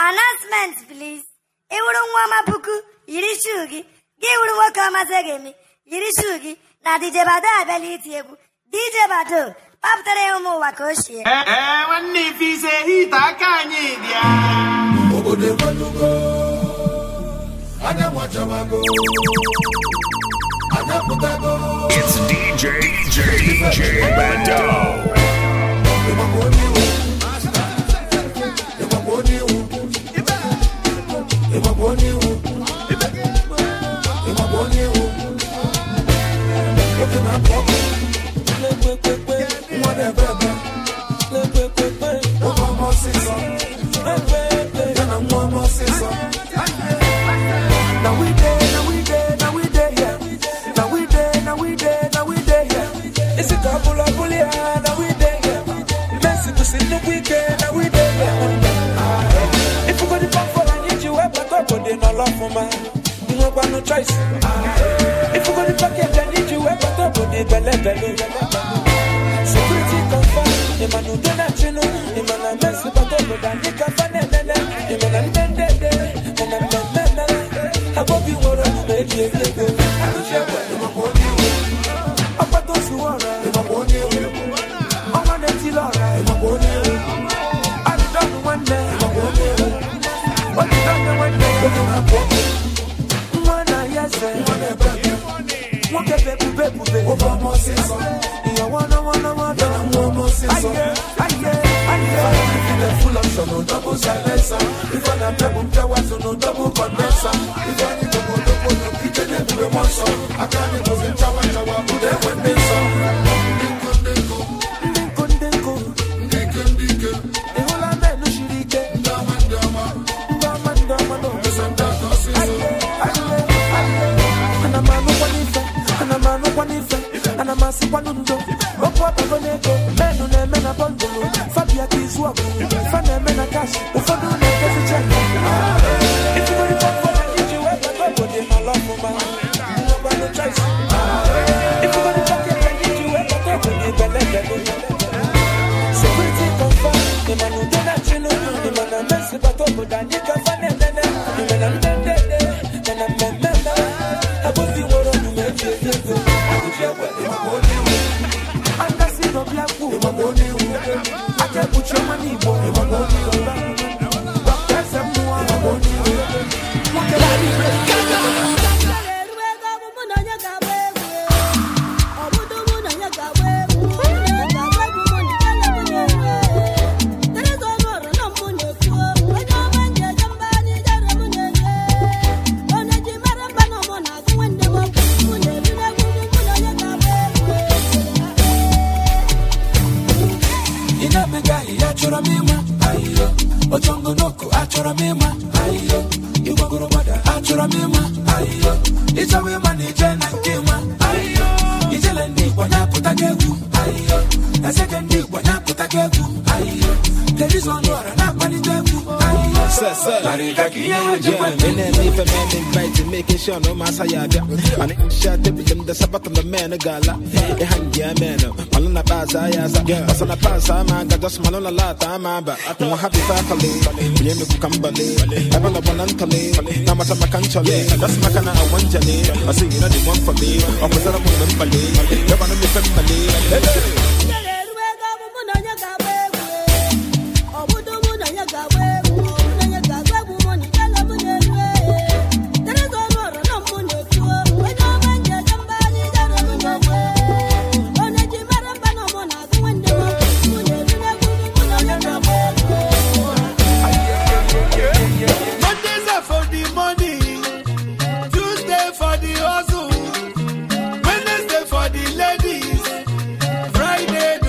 Announcement, please. Iwuru nwa mapuku yiri shugi. Gi wuru nwoke ọmazegemi yiri shugi na DJ Bado abịala iti egwu. DJ Bado papụtara ụmụ ụwa ka o shie. Nwanne ife ise hita aka anyị bịa. Obodo Ebalugo, Anamwachabago, Anaputago. It's DJ Bado. No choice. If you go to pocket, I need you up at top of the belly. Security confirm, the man who don't have to know, the man I mess with the top of the Nika Fanel, the man I'm dead, and I'm dead. I hope you were on the baby. I'm a those who are right. I'm an empty Laura. I'm done one day. What you done one day? Full option, no double silencer. If I'm a pebble, there was no double condenser. If I need to go to the kitchen, then do a monster. I can't go in Chawa, put them when they saw. No masayada and it shot the sabat on the man gala e hangia man malona baza ya sa asana pasa manga just malona lata mamba no happy family yemi kukambale abana banantale na masama kanchale that's makana awanjale I see you know the one for me opposite of them pale you wanna be family Wednesday for the ladies, Friday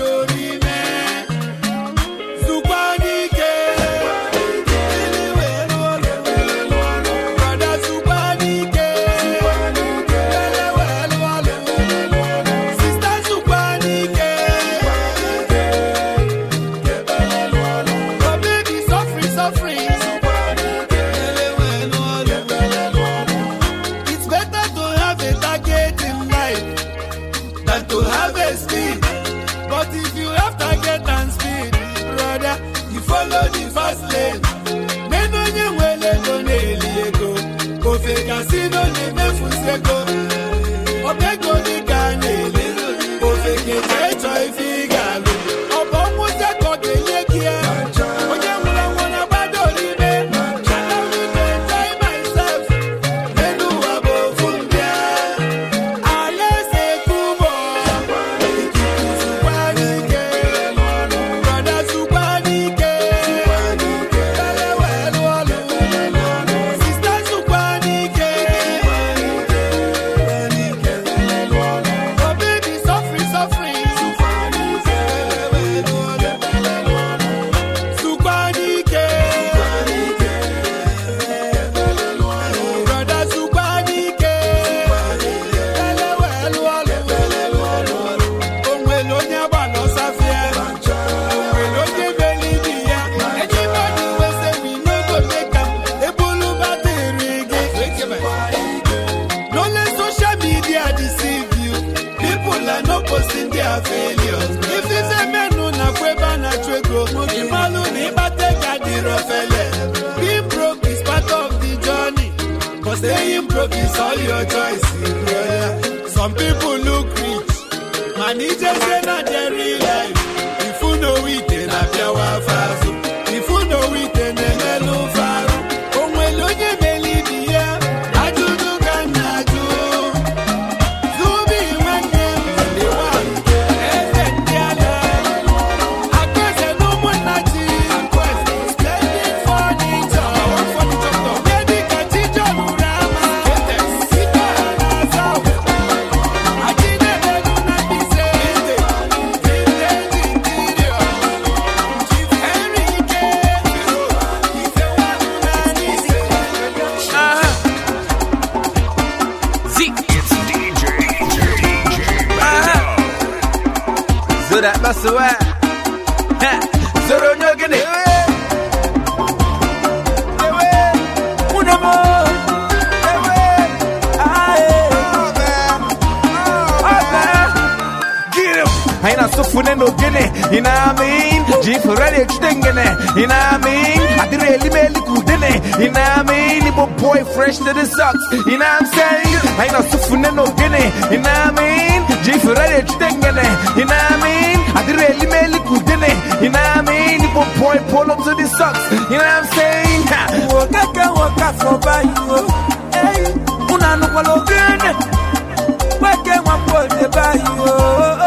na-emefusego obego dị ka na-ele ofeke checho ife ị ga-alụ ọ bụ ọnwụze ka ọ ga-enye gị ya onye nwụrụ anwụ na gbado n'ime enjoy myself n'elu ụwa bụ ofu mbịa alaeze kubo zukwa n'ike brọda zukwa n'ike elewelu ọlụ sista zukwa n'ike oh baby suffering zukwa n'ike brọda zukwa n'ike elewelu ọlụ onwere onye agbalị ọsafịa onwere onye meli di ya ejibadi wese we no go make am ebulu batịrị gị don't let social media deceive you people are not posting their failures if it's a menu na kweba na trego imalu na ịkpata ka dịrị ofele being broke is part of the journey but staying broke is all your choice brother. Some people look rich man e just say na their real life if you know it na piawa faso if you know it na melu faru onwere onye meli di ya ajụjụ ka na-ajụ zubi nwanne m ndị nwanyị eze ndị ala akụeze na ụmụnna chi splendid furniture onye dịka Chijon Rama site na South Ajinebelu na Mbise Vintage Interior Chief Henry Ike Ifewanụ na Nise It's DJ Bando. so that that's the way so don't you get it I ain't so full no guinea, you know what I mean? Jeep ready to sting in it, you know what I mean? I did really good in it, you know what I mean? The boy fresh to the socks, you know what I'm saying? I ain't so full no guinea, you know what I mean? Jeep ready to sting in it, you know what I mean? I did really good in it, you know what I mean? The boy pull up to the socks, you know what I'm saying? Walk up for by you, hey, una no follow good. Where can one boy by you?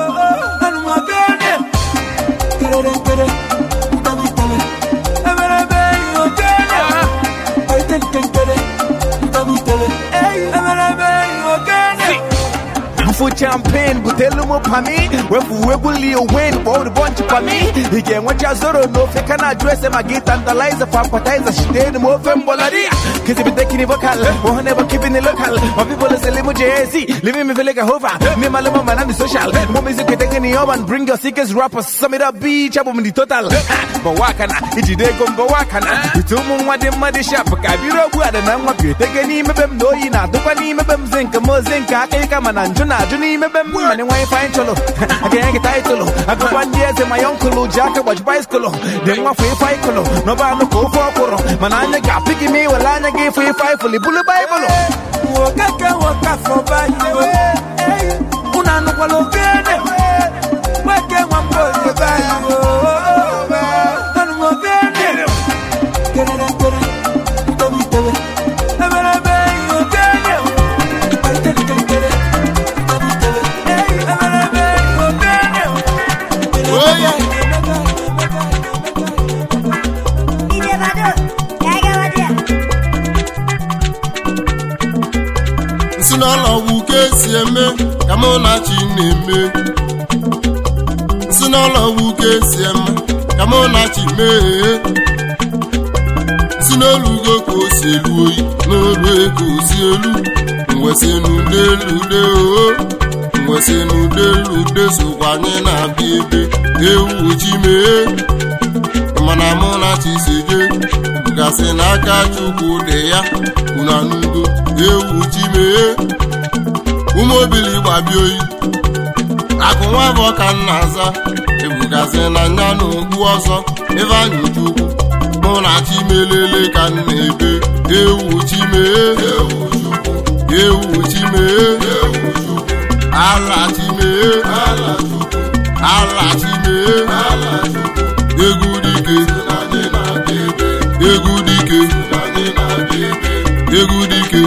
For champagne, but tell them up me. We will you win for the bunch of me. He can watch us or no, if I can address him, I get tantalizer for appetizer. She did the more fembolaria. Because if taking a vocal, or never keeping the local. My people is a limo JZ, living me feel like a hover. Me, my little man, and the social. More music taking the urban, bring your sickest rappers, sum it up, beach, up on the total. But wakana, it's day come wakana. You told me what the muddy shop, I be robbed and I'm what you take any of them, no, you know, Tupani, Zinc, Mozinka, Kaman, and Juna. Juni me bem money why find cholo I can't get title I go 1 year to my uncle Jack watch bicycle then one free 5 kilo no ba no go for koro mananya ga pick me well anya give free 5 fully bull bible waka for by you una no kwalo gene wake one boy by you anu mo gene Sinolo wuke sieme kamona chineme Sinolo wuke sieme kamona chime Sinolugo ko sielu n'olu ko sielu nwesenu delude o nwesenu delude sokwanye na bibe ewu chime mana mona chiseje gasi n'aka Chukwu de ya unanugo ewu chime umobili gbabioyi akụnwa bụ ka nnaza ebugazi na nya n'ogbu ọzọ ebe anyị Chukwu mụ na chimelele ka nna ebe ewu chime ewu Chukwu ewu chime ala chime ala chime egwu dike egwu dike egwu dike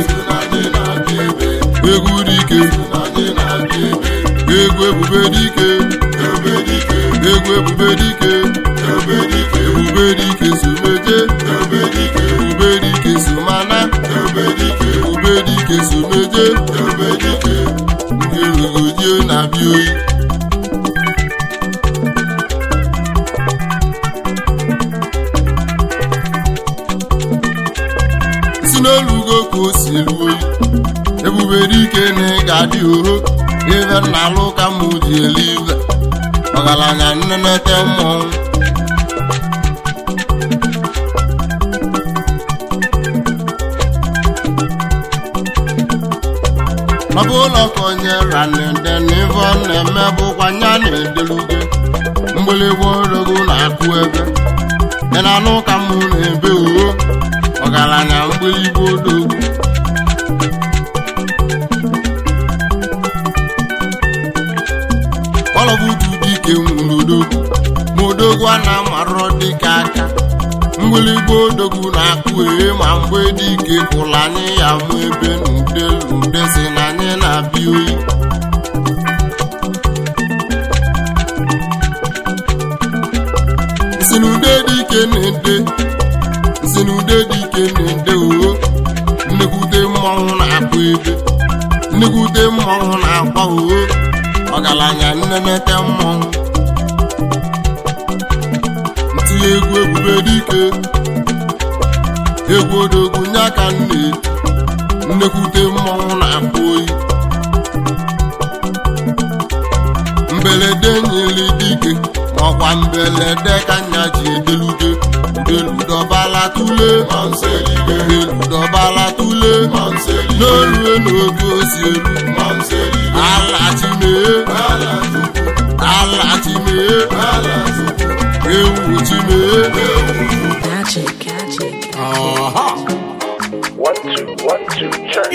egwu dike egwu ebube dike egwu ebube dike ebube dike sumeje ebube dike sumana ebube dike sumeje nke rugodie na bioyi si n'olugo ka o si elu oyi ebube dike na ị ga-adị oho ive nna alụ ka mụ ji elu ive ọgaranya nnenete mmọnwụ ọ bụ ụlọ ka onye ranede n'ive ọ na-eme bụkwa nya na-edeluge mgbịlịgba odogwu na-akụ ebe ị na-anụ ka mụ na-ebe oho ọgaranya mgbịlịgba odogwu ọlọbụdu dike nwụrụ odogwu a na-amarọ dịka aka mgbịlịgba odogwu na-akụ ma mgbe dike kwụrụ anyị ya mụ ebe n'ude si na anyị na-abịa oyi si n'ude dike na-ede oho nnekwute mmọnwụ na-akpụ ebe nnekwute mmọnwụ na-akwa oho ọgaranya nnenete mmọnwụ ntinye egwu ebube dike egwu odogwu nye aka nnekwute mmọnwụ na-akpụ oyi mbelede nyeli dike ọkwa mbelede ka nya ji edeluge eludọbala tule n'olue n'oge osi elu ala chimee ewu chimee Magic. One, two, check.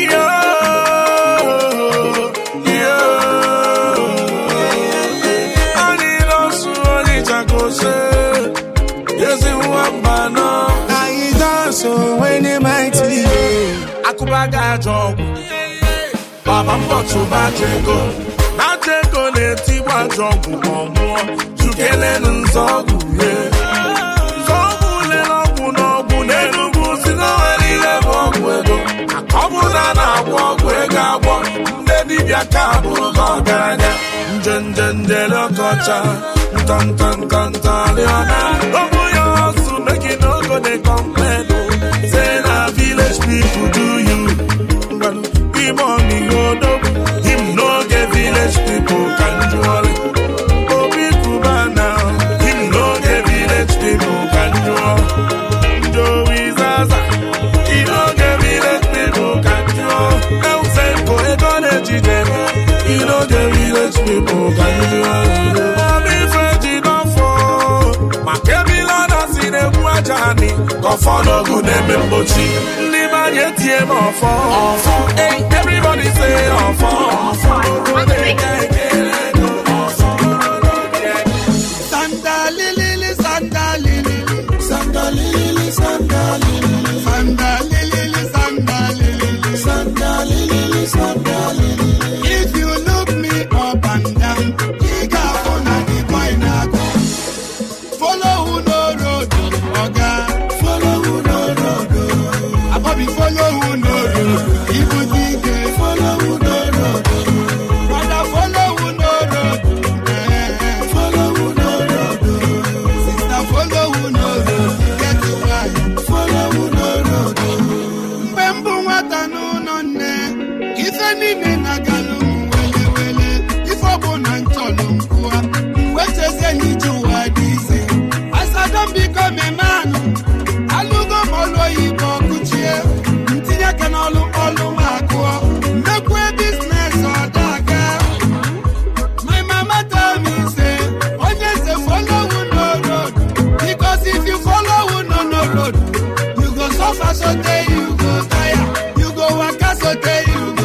Akubaga job, Baba Mbotu Bajego, Bajego Netiwa job, Momo, Jukelen Zogu, Zogu Lenobu Nobu, Nenubu, Sino, and 11 Akobuna, Wagwega, Nedibia Kabu, Gogana, Jendela Kocha, Tantaliana, Obuya, so make it no go they complain. Say na village people do you. Well, we money go no. Him no get village people can do all it. Obi Kuba now. Him no get village people can do all. Joey Zaza. He no get village people can do all. El Senko e college dem. He no get village people can do all. Obi Freddy don't fall. Makebila na sine Jani, go follow good name Bochi. Live yet him off. Hey, everybody say off. If you look me up and down, you got on the point now. Follow who no road. Follow who no road. Abobi follow who no road. Ibu dike follow who no road. Brother follow who no road. Follow who no road. Sister follow who no road. Get it right. Follow who no road. Mbembu wata no nonne. Ife nime na galu wele. Ifo bona ntolo mkua. Weteze ni juwa dize. As I don't become a man, I look up all over Kuchie. Ntinya can all Makwa. Make way business or daga. My mama tell me, say, when you say follow no road. Because if you follow no road, you go suffer so day, you go tire. You go work so day, you go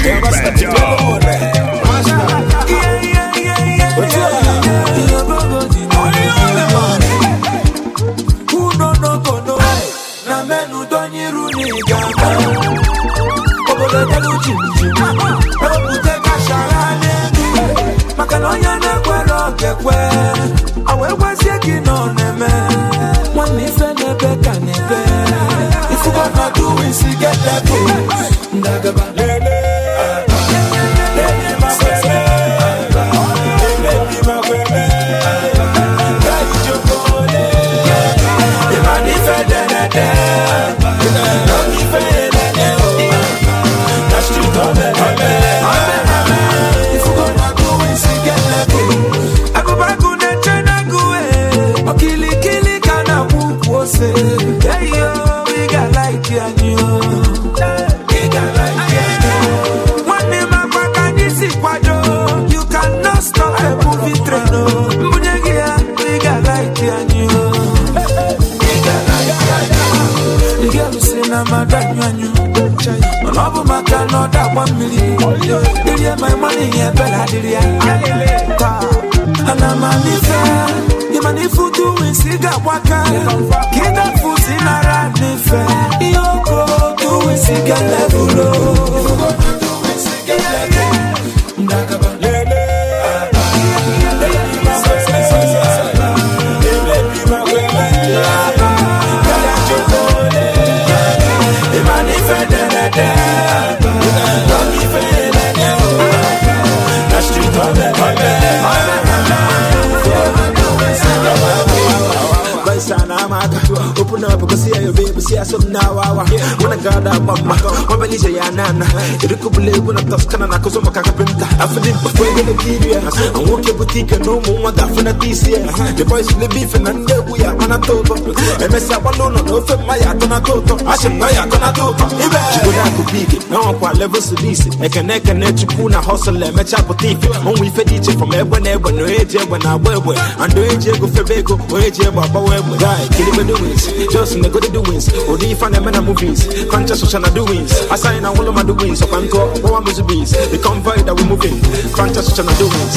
Open up because see your baby, see us now. When I got that mama, when I say Nana, it could be when I touch Canada, because I'm a carpenter. I feel it before the period. I walk your boutique and no more than for this year. The boys will be beef and we are on a total. And I said, well, no, my Atonato. I said, my Atonato. She would have to be it. No one levels to this. I can let you put a hustle and match up with it. When we fed each from everyone, no age when I wear, and the age go for Bego, or age about right, kill it with the wins. Just in the good doings, or the fan and movies. Conscious social doings. I sign all of my doings. So I'm called one bees. The convoy that we're moving. Conscious social doings.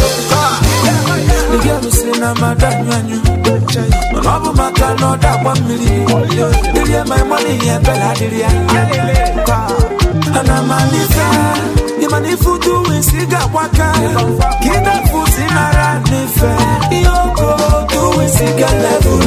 The girl is in a madame. My love, my car, not that 1 million. Did you my money and Bella? And I'm a niffer. The money for doing cigar waka. Get that food in a rat niffer. Yoko doing cigar level.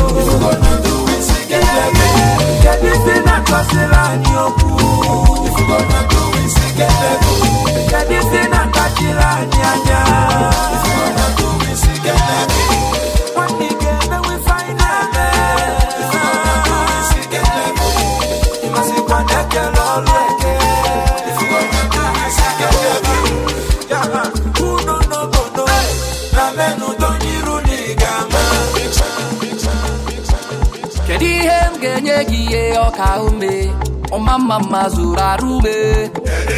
Get this in a crossing yoku. If you gonna do it, cigar level. Get this in a catching yanya. If you gonna do it, cigar level. When you get there, we find out. If you gonna do it, cigar level. You must be connected all the way. Kedihem genye giye oka ume Omama mazura rume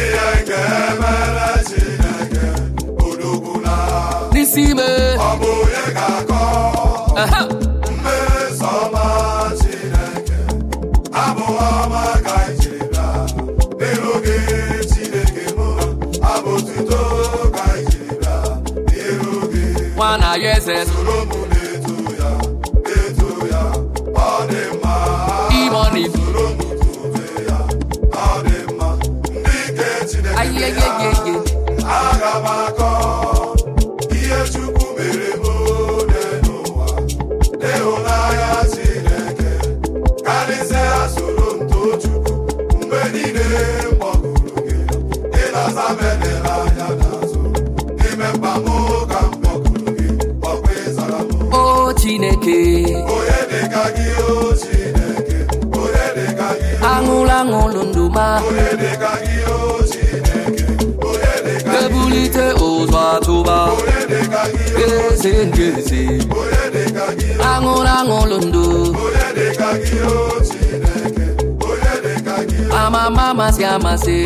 Nisime Wana yeses Imoni Aye Agamako Iye chukwu mere mone n'ụwa Ịhụnanya Chineke Kalịsị asụrụ nto chukwu Mgbe niile mkpọkụrụ gị Ị na-asa medela anya n'azụ N'ime mkpa mụ ka mkpọkụrụ gị Ọkwa ịzara mụ O Chineke Onye dịka gị o Chineke Onye dịka gị Aṅụlụ ndụma Onye dịka gị o Chineke Ebulite ụzọ atụba Eze njeze Aṅụlụ ndụ Amama masị amasị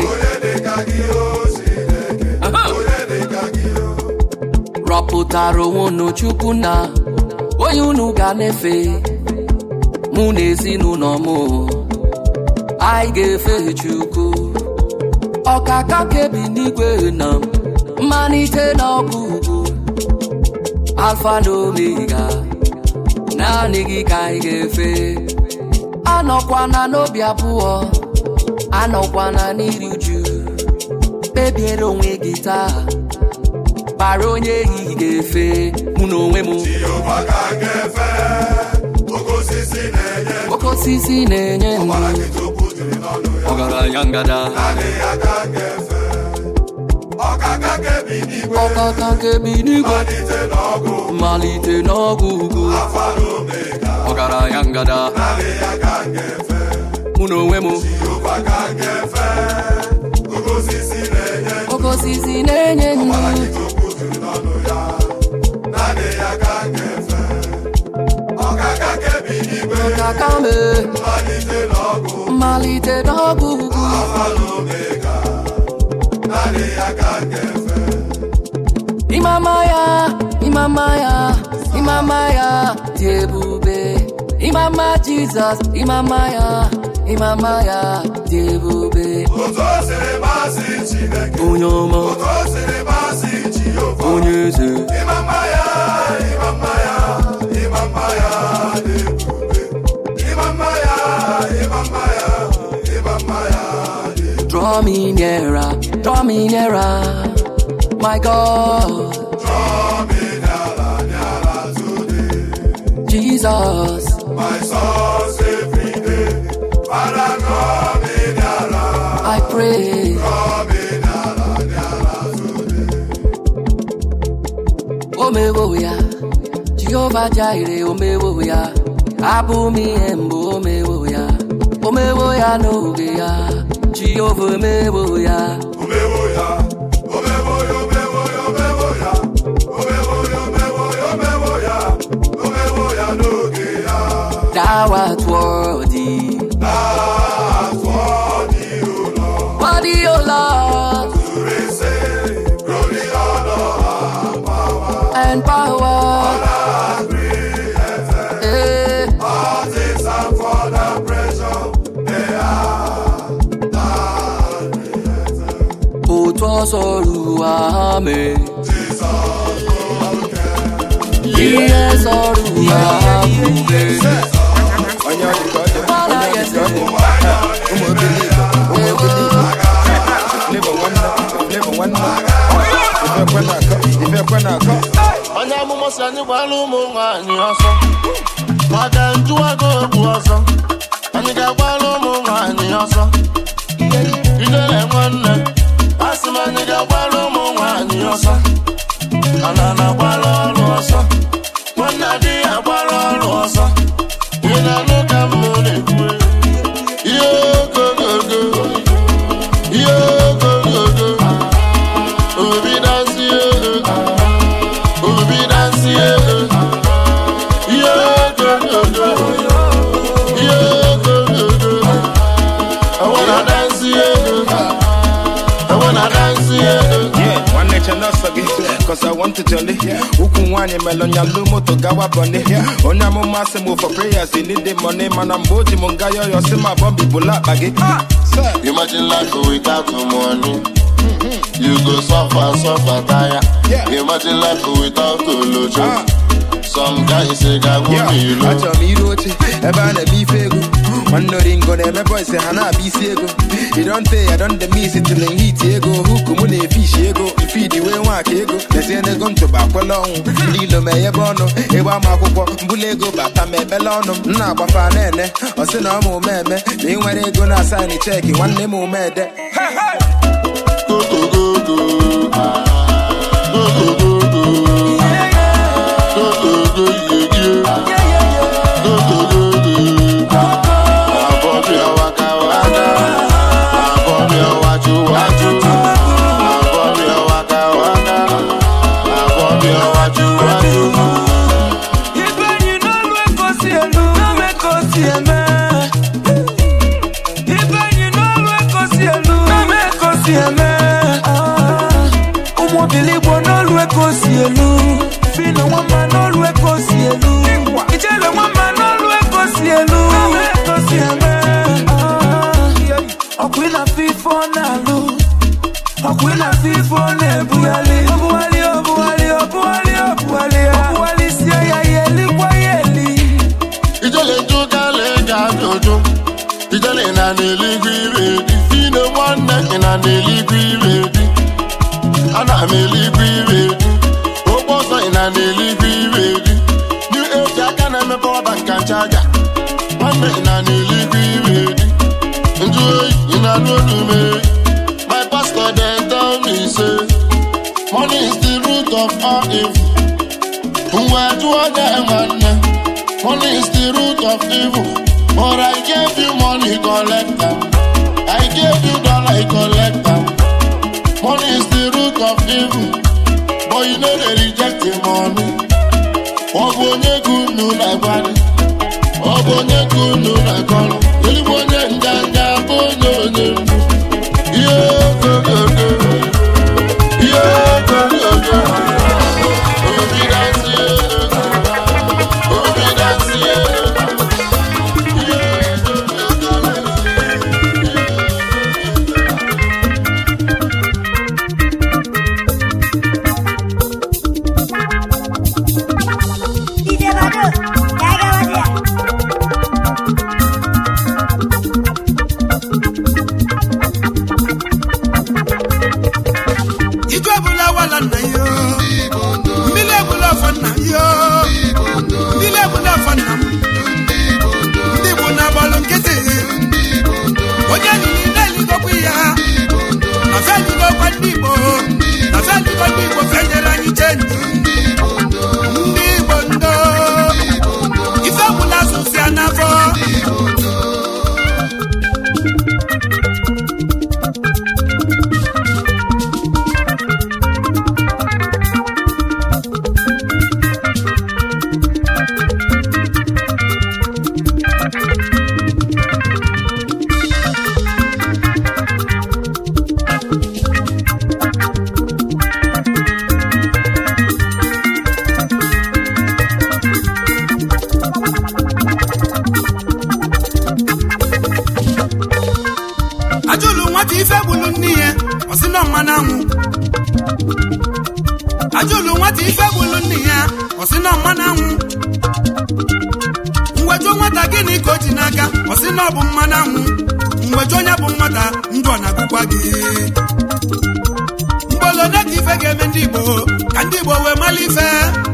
Rọpụtara onwe unu Chukwu na onye unu ga na-efe mụ na ezinụlọ mụ anyị ga-efe Chukwu ọkaka kebi n'igwe na mmalite n'ọgwụgwụ alfa na omega naanị gị ka anyị ga-efe anọkwana n'obi abụọ anọkwana n'iri uju kpebiere onwe gị taa bara onye ehihie ga-efe mụ na onwe m oke osisi na-enye ndụ ọgaranya ngada ọkaka kebi n'igwe mmalite n'ọgwụgwụ ọgaranya ngada mụ na onwe m oke osisi na-enye ndụ ọkaka me mmalite n'ọgwụgwụ imama ya dị ebube imama Jizọs imama ya dị ebube onye ọma onye eze imama ya dị ebube draw me nearer my God Draw me nearer today Jesus my source every day Father draw me nearer I pray draw me nearer today omewo ya Jehovah Jireh omewo ya abụ m ihe mbụ omewo ya n'oge ya Jehovah omewo ya Thou art worthy, worthy, O Lord, to receive glory, honor, and power. All things are for the pressure they are created. Otu ame, ihe sọrọ ame. onye amụma si anyị gbara ụmụ nwaanyị ọsọ maka njụwago okwu ọsọ anyị ga-agbara ụmụ nwaanyị ọsọ ijere nwanne asị m anyị ga-agbara ụmụ nwaanyị ọsọ ana na-agbara ọrụ ọsọ nwanne dị agbara ọrụ ọsọ ị na-anụ ka m na-ekwu ihe ogogogo ihe ogogogo obi dansi obi dansi ihe ogogogo ihe ogogogo I wanna dance I wanna dance one nature not forget, cause I want to jolly. Ukunwani melonya lumo to gawa bunny. Onyamo massimo for prayers, they need the money, man. I'm boji mungayo, you see my bombi bula baggy. Imagine life without money. You go suffer, tire. Imagine life without lojo. Some guys say, I won't be low. I told me, Rochi, Ebana be fego. One no ringo, my boy say, Hana be sego. You don't say, I don't the miss it till the heat ego. Who come in a fish ego? Feed the way one ego. They say they're going to back along. Lilo may bono, Ewa Mako, Bulego, Batame Belono, Nabafanene, or Sinamo Meme. They when they gonna sign a check, one name more mad. Go, go, go, go. Go, go, go, go. Go, go, go, go, go, go, go. Abobia waka waka, abobia wachu wachu, abobia waka waka, abobia wachu wachu. Even you know we go see a no me go see a man. Even you know we go see a no me go see a man. Umo believe one all we go see a no. Feel one man all we go see a no. Ijele one man all we go see a no. Me go see a man. Okwila fi for na lu. Okwila fifo nebuali obuali siya ya yeli kwa yeli. Ijole jukale jajojo. Ijole na neligwiredi. Fino one na neligwiredi. Ana meligwiredi. Oboso ina neligwiredi. New age akana me power bank and charger. One na neligwiredi. Enjoy ina no to me. My pastor then tell me say, money is the root of all evil. Money is the root of evil. But I gave you money, collect them. I gave you dollar, collect them. Money is the root of evil. But you know they reject the money. Obonye kunu na body. Obonye kunu na kono. Elibonye njanja bonyo nye. Yeah, go, go, go. Yeah, go, go, go. Ajulu nwata ife bulu nni ya osina mmananwu Ngwejo nwata gini ka o ji n'aka osina ọ bụ mmananwu Ngwejo nya bụ nwata ndụ ọ na-agụkwa gị Mgbolo na ife ga-eme ndị Igbo ka ndị Igbo wee mala ife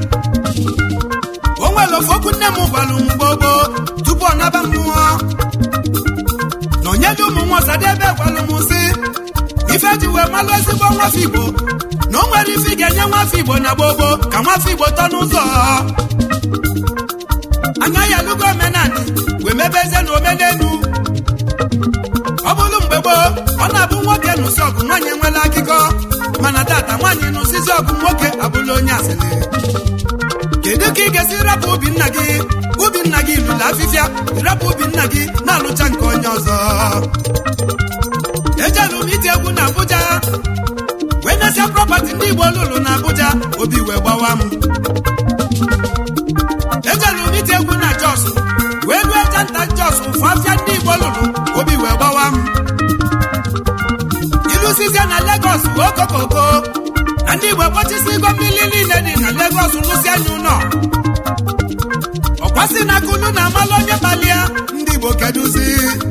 O nwere ofoku nne m gwalu mgbogbo tupu ọ naba mmụọ Na onye dị ụmụ nwa Ọsadebe gwalu m sị ife ji wee malụ ezigbo nwafọ Igbo na o nwere ife ga-enye nwafọ Igbo na gbogbo ka nwafọ Igbo tọ n'ụzọ anya ya lụgo omenani wee mebeze na omenelu ọ bụrụ mgbe gboo ọ na-abụ nwoke nụsị ọgụ nwaanyị enwela akụkọ mana tata nwaanyị nụsịzi ọgụ nwoke abụla onye asịrị kedu ka ị ga-esi rapụ ubi nna gị lụla afịfịa rapụ ubi nna gị na-alụcha nke onye ọzọ ejelu m iti egwu na Abuja wee nesia property ndị Igbo lụrụ na Abuja obi wee gbawa m ejelu m iti egwu na Jos wee lụọ janta Jos ụfọ afịa ndị Igbo lụrụ obi wee gbawa m ilusizie na Lagos okokoko na ndị Igbo kpọchisigo mmiri niile dị na Lagos lụsi anya ụlọ ọkwasị na kulu na amalụ onye kpalia ndị Igbo keduzi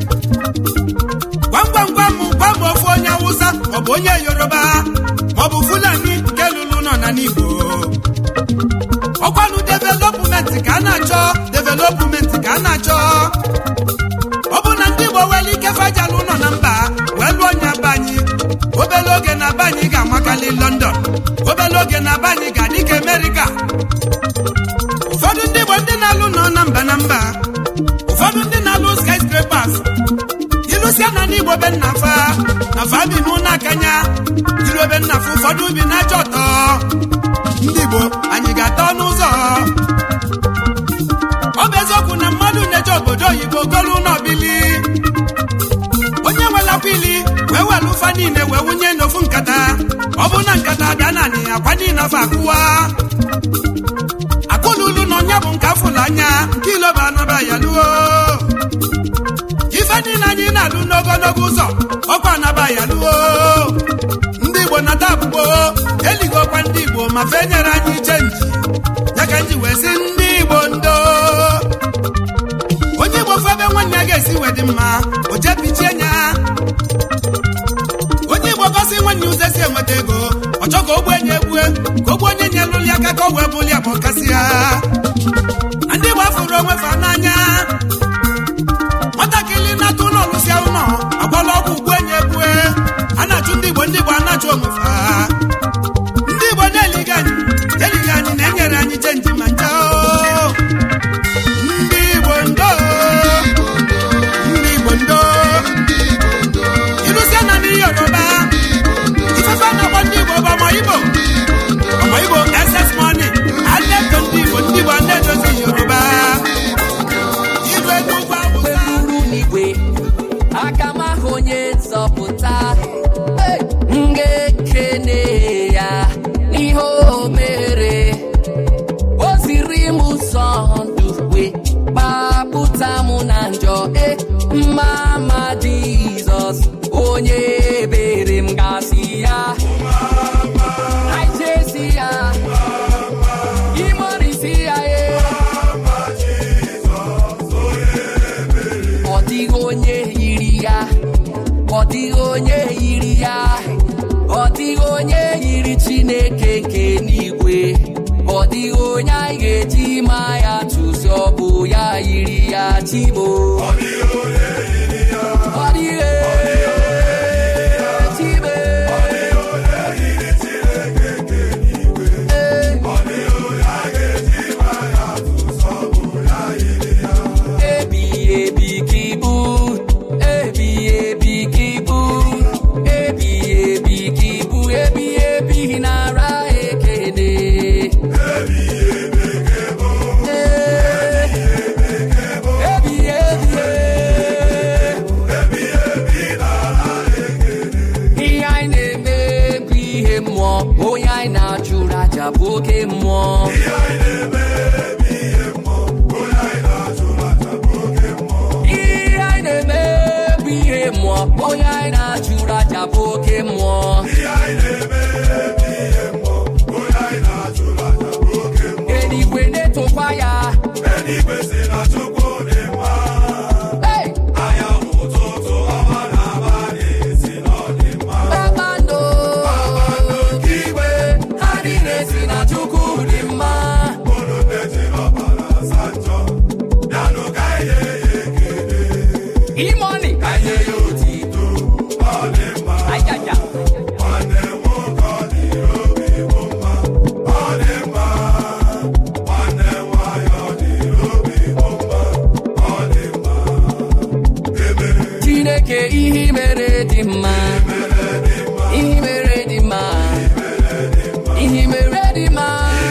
gwam ofu onye Hausa maọbụ onye Yoruba maọbụ Fulani nke lụrụ nọ na n'Igbo ọkwanụ development ka a na-achọ ọ bụ na ndị Igbo were ike fajalụ nọ na mba wee lụọ onye be anyị obele oge na be anyị ga-amakali London obele oge na be anyị ga-adị ka America ụfọdụ ndị Igbo ndị na-alụ nọ na mba ụfọdụ ndị na-alụ skyscrapers ilusia na n'Igbo be nna fa bi n'ụlọ akanya ilu be nna fa ụfọdụ bi na-achọ ọtọ ndị Igbo anyị ga-atọ n'ụzọ ọ bụ eziokwu na mmadụ na-eje obodo oyibo golu n'obili onye nwelakwa ili wee welu ụfa niile wee wunye n'ofu nkata ọ bụ na nkata bịa naanị akwa niile afọ akụwa akụlulu na onye bụ nke afụla anya nke iloba anaba ya luo ife niile anyị na-alụ n'ogologo ụzọ ọkwa anaba ya luo ndị ma fenyere anyị chenji ya ka nji wee sị ndị Igbo ndo onye Igbo febe nwanne ya ga-esi wee dị mma o jepichie nya onye Igbo gosi nwanne ụzọ si enweta ego ọ chọ ka ogbenye egbue ka ogbenye nye lụli aka ka o wee bụli abụ kasị ya ndị Igbo fụrụ onwe fa n'anya nwatakịrị na-atụ ụlọ lụsịa ụlọ agbala ọgwụ ogbenye egbue a na-achụ ndị Igbo a na-achụ onwe fa ndị Igbo na-elighị anyị na-enyere anyị chenji ma ncha ndị Igbo ndo ilusia na ndị Yoruba ifefe na-agba ndị Igbo bụ ọmọ Igbo SS money adeto ndị Igbo na-edozi Yoruba igwe n'ugwu Awụsa n'igwe aka m ahụ onye nzọpụta ngekene ya ihe o mere o ziri m ụzọ ndụ wee gbapụta m na njọ mama Jizọs onye ebere m gasị ya aijesi ya imorisi ya ọ dịghị onye yiri ya ọ dịghị onye yiri ya ọ dịghị onye yiri Chineke nke n'igwe ọ dịghị onye anyị ga-eji ma ya tụzi ọ bụ ya yiri ya Chimo ọ dịghị onye yiri ya ọ dịghị Chime ọ dịghị onye yiri Chineke nke n'igwe ọ dịghị onye anyị ga-eji ma ya tụzi ọ bụ ya yiri ya ebighị ebi ka ibu ebighị ebi ka ibu ebighị ebi ka ibu ebighị ebi nara ekele ihe anyị na-eme bụ ihe mmụọ onye anyị na-achụrụ aja bụ oke mmụọ ihe anyị na-eme bụ ihe mmụọ onye anyị na-achụrụ aja bụ oke mmụọ eluigwe na-etokwa ya eluigwe si na Chukwu dị mma anyanwụ ụtụtụ ọma na abalị si na ọ dị mma kpakpando nke igwe ha niile si na Chukwu dị mma unu mejiri ọbara sanjọ bịanụ ka ihe ya ekele imoni ka ihe ya otito ọ dị mma ajaja nwanne nwoke ọ dịrị obi bụ mma ọ dị mma nwanne nwanyị ọ dịrị obi bụ mma ọ dị mma Chineke ihe mere dị mma ihe mere dị mma ihe mere dị mma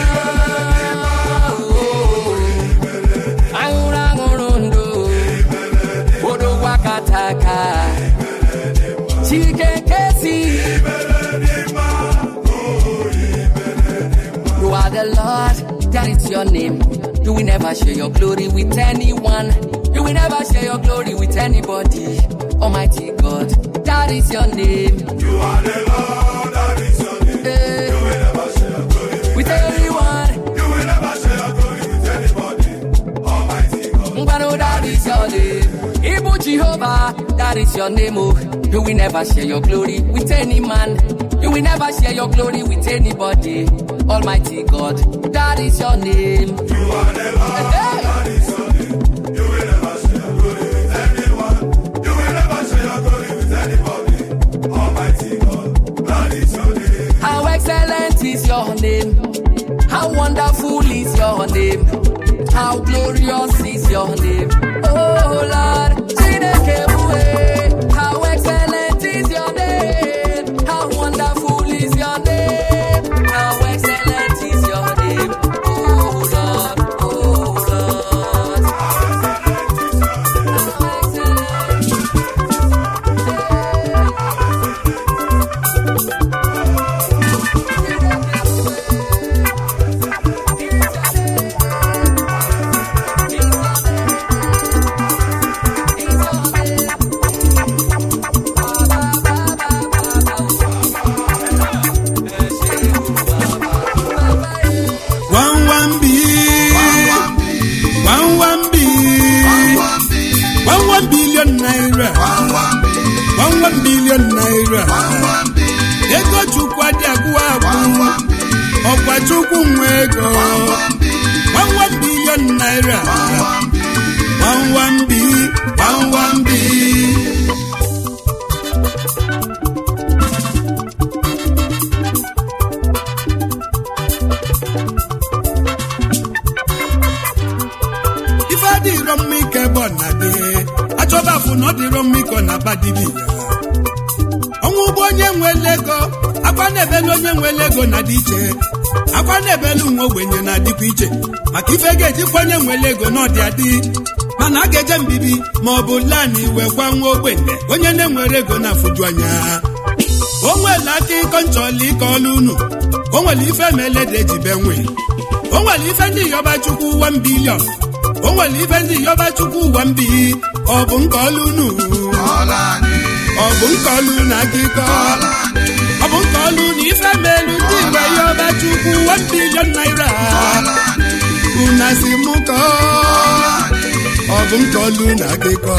aṅụrụ aṅụrụ ndụ odogwa kataka Chineke si you are the Lord, that is your name. You will never share your glory with anyone. You will never share your glory with anybody. Almighty God, that is your name. You are the Lord, that is your name. You will never share your glory with anyone. You will never share your glory with anybody. Almighty God, that is your name. Ibu Jehovah, that is your name. Oh, you will never share your glory with any man. You will never share your glory with anybody. Almighty God, that is your name. You are the Lord, that is your name. You will never share your glory with anyone. You will never share your glory with anybody. Almighty God, that is your name. How excellent is your name. How wonderful is your name. How glorious is your name. Oh Lord, how excellent is your name. How wonderful is your name. How excellent is your name. Oh Lord, oh Lord. How excellent is your name. 1 billion naira. Ego chukwu adị agwụ agwụ. Ọkwa chukwu nwe ego. 1 billion naira. 11 B. Ife adịrọ mma ike bụ na dị. Achọba afụ na ọ dịrọ mma ike na badibi ya. Ọnwụ ụgbọ onye nwere ego. Akwa na-ebelu onye nwere ego na dị iche. Akwa na-ebelu nwa ogbenye na-adịkwa iche. Maka ife ga-ejikwa onye nwere ego na ọdị adị. Mana a ga-eje mbibi ma ọ bụ lani wekwa nwa ogbenye onye na-enwere ego na-afụju anya. O nwere aka ịkọ nchọla ike ọlụ unu. O nwere ife melede ejibe nwe. O nwere ife ndị yọba chukwu 1 billion. O nwere ife ndị yọba chukwu 1 bi. Ọ bụ nke ọlụ unu. Ọ bụ nke ọlụ na akịkọ. Ọ bụ nke ọlụ na ife melu ndị igwe yọba chukwu 1 billion naira. Una si mụ kọọ. Ọ bụ nke ọlụ na akịkọ.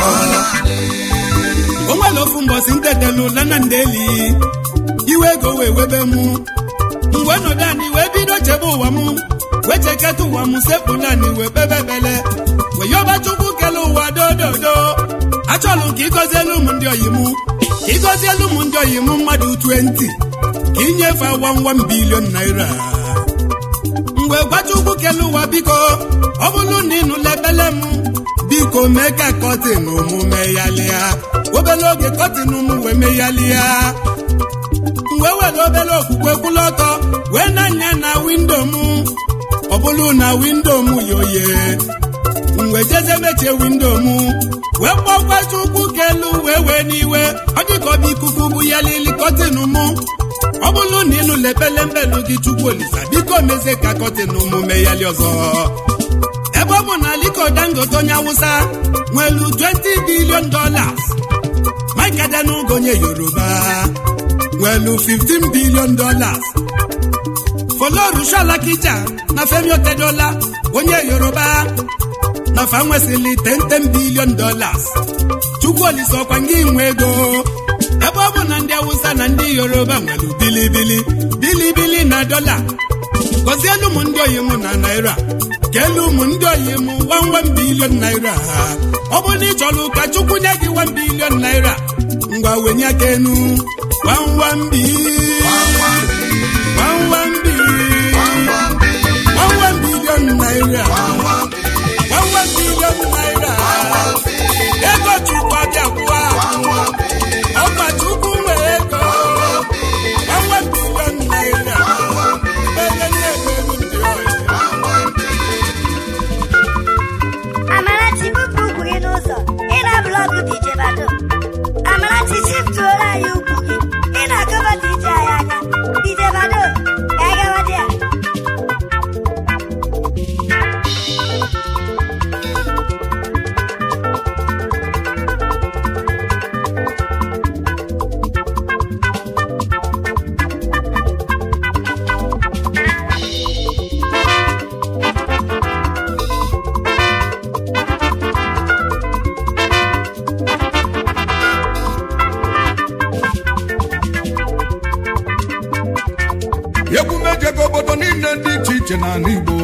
O nwere ofu mbọsị ntetelu lana ndeli. Iwe ego wee webe mụ. Mgbe nọdụ anyị wee bido chebe ụwa mụ. Wee cheketa ụwa mụ sepụla anyị wee bebebele. Wee yọba chukwu kele ụwa dododo. Achọlụ ka ịgọzielu m ndị oyi mụ. Ka ịgọzielu m ndị oyi mụ mmadụ 20. Ka inyefe 1 billion naira. Mgbe gwacha ugwu kele ụwa biko. Ọ bụrụ na ịnụ lebele m. Biko mee ka kọtin mụ meghalịa. Obele oge kọtin mụ wee meghalịa. Mgbe were obele okwukwe kwụlụ ọtọ wee na-anya na windo m. Ọ bụrụ na windo m yoye. Mgbe jeze mechie windo m wee kpọkwacha ukwu kelu wee n'iwe. Ọ dịka ọ bụ ikuku bụ ya lili kọtin mụ. Ọ bụrụ na ịnụ lepele mbelu gị Chukwu Olisa biko mezie ka kọtin mụ meghalị ọzọ. Ebe ọ bụ na Aliko Dangote onye Awụsa nwelu $20 billion. Mike Adenuga onye Yoruba nwelu $15 billion. Folorunsho Alakija na Femi Otedola onye Yoruba na fa nwesịrị $10 billion. Chukwu Olisa ọkwa ngị nwe ego. Ebe ọ bụ na ndị Awụsa na ndị Yoruba nwelu bilibili na dọla. Gọzielu m ndị oyi mụ na naira. Kelu m ndị oyi m 1 billion naira. Ọ bụ na ị chọrọ ka Chukwu nye gị 1 billion naira. Ngwa wenye aka enu 1 billion naira. 1 billion naira. Ego Chukwu abịa kwụwa. Ọkwa Chukwu nwere ego. 1 billion naira. Amarachi bupụ ugwu gị n'ụzọ. Ị na-blọkụ DJ Bado. Amarachi chiftuola anyị ugwu gị. Ị na-akọba DJ anyị anya. DJ Bado, ka anyị gawa dị ya. Ekwumejego obodo niile dị iche iche n'ala Igbo.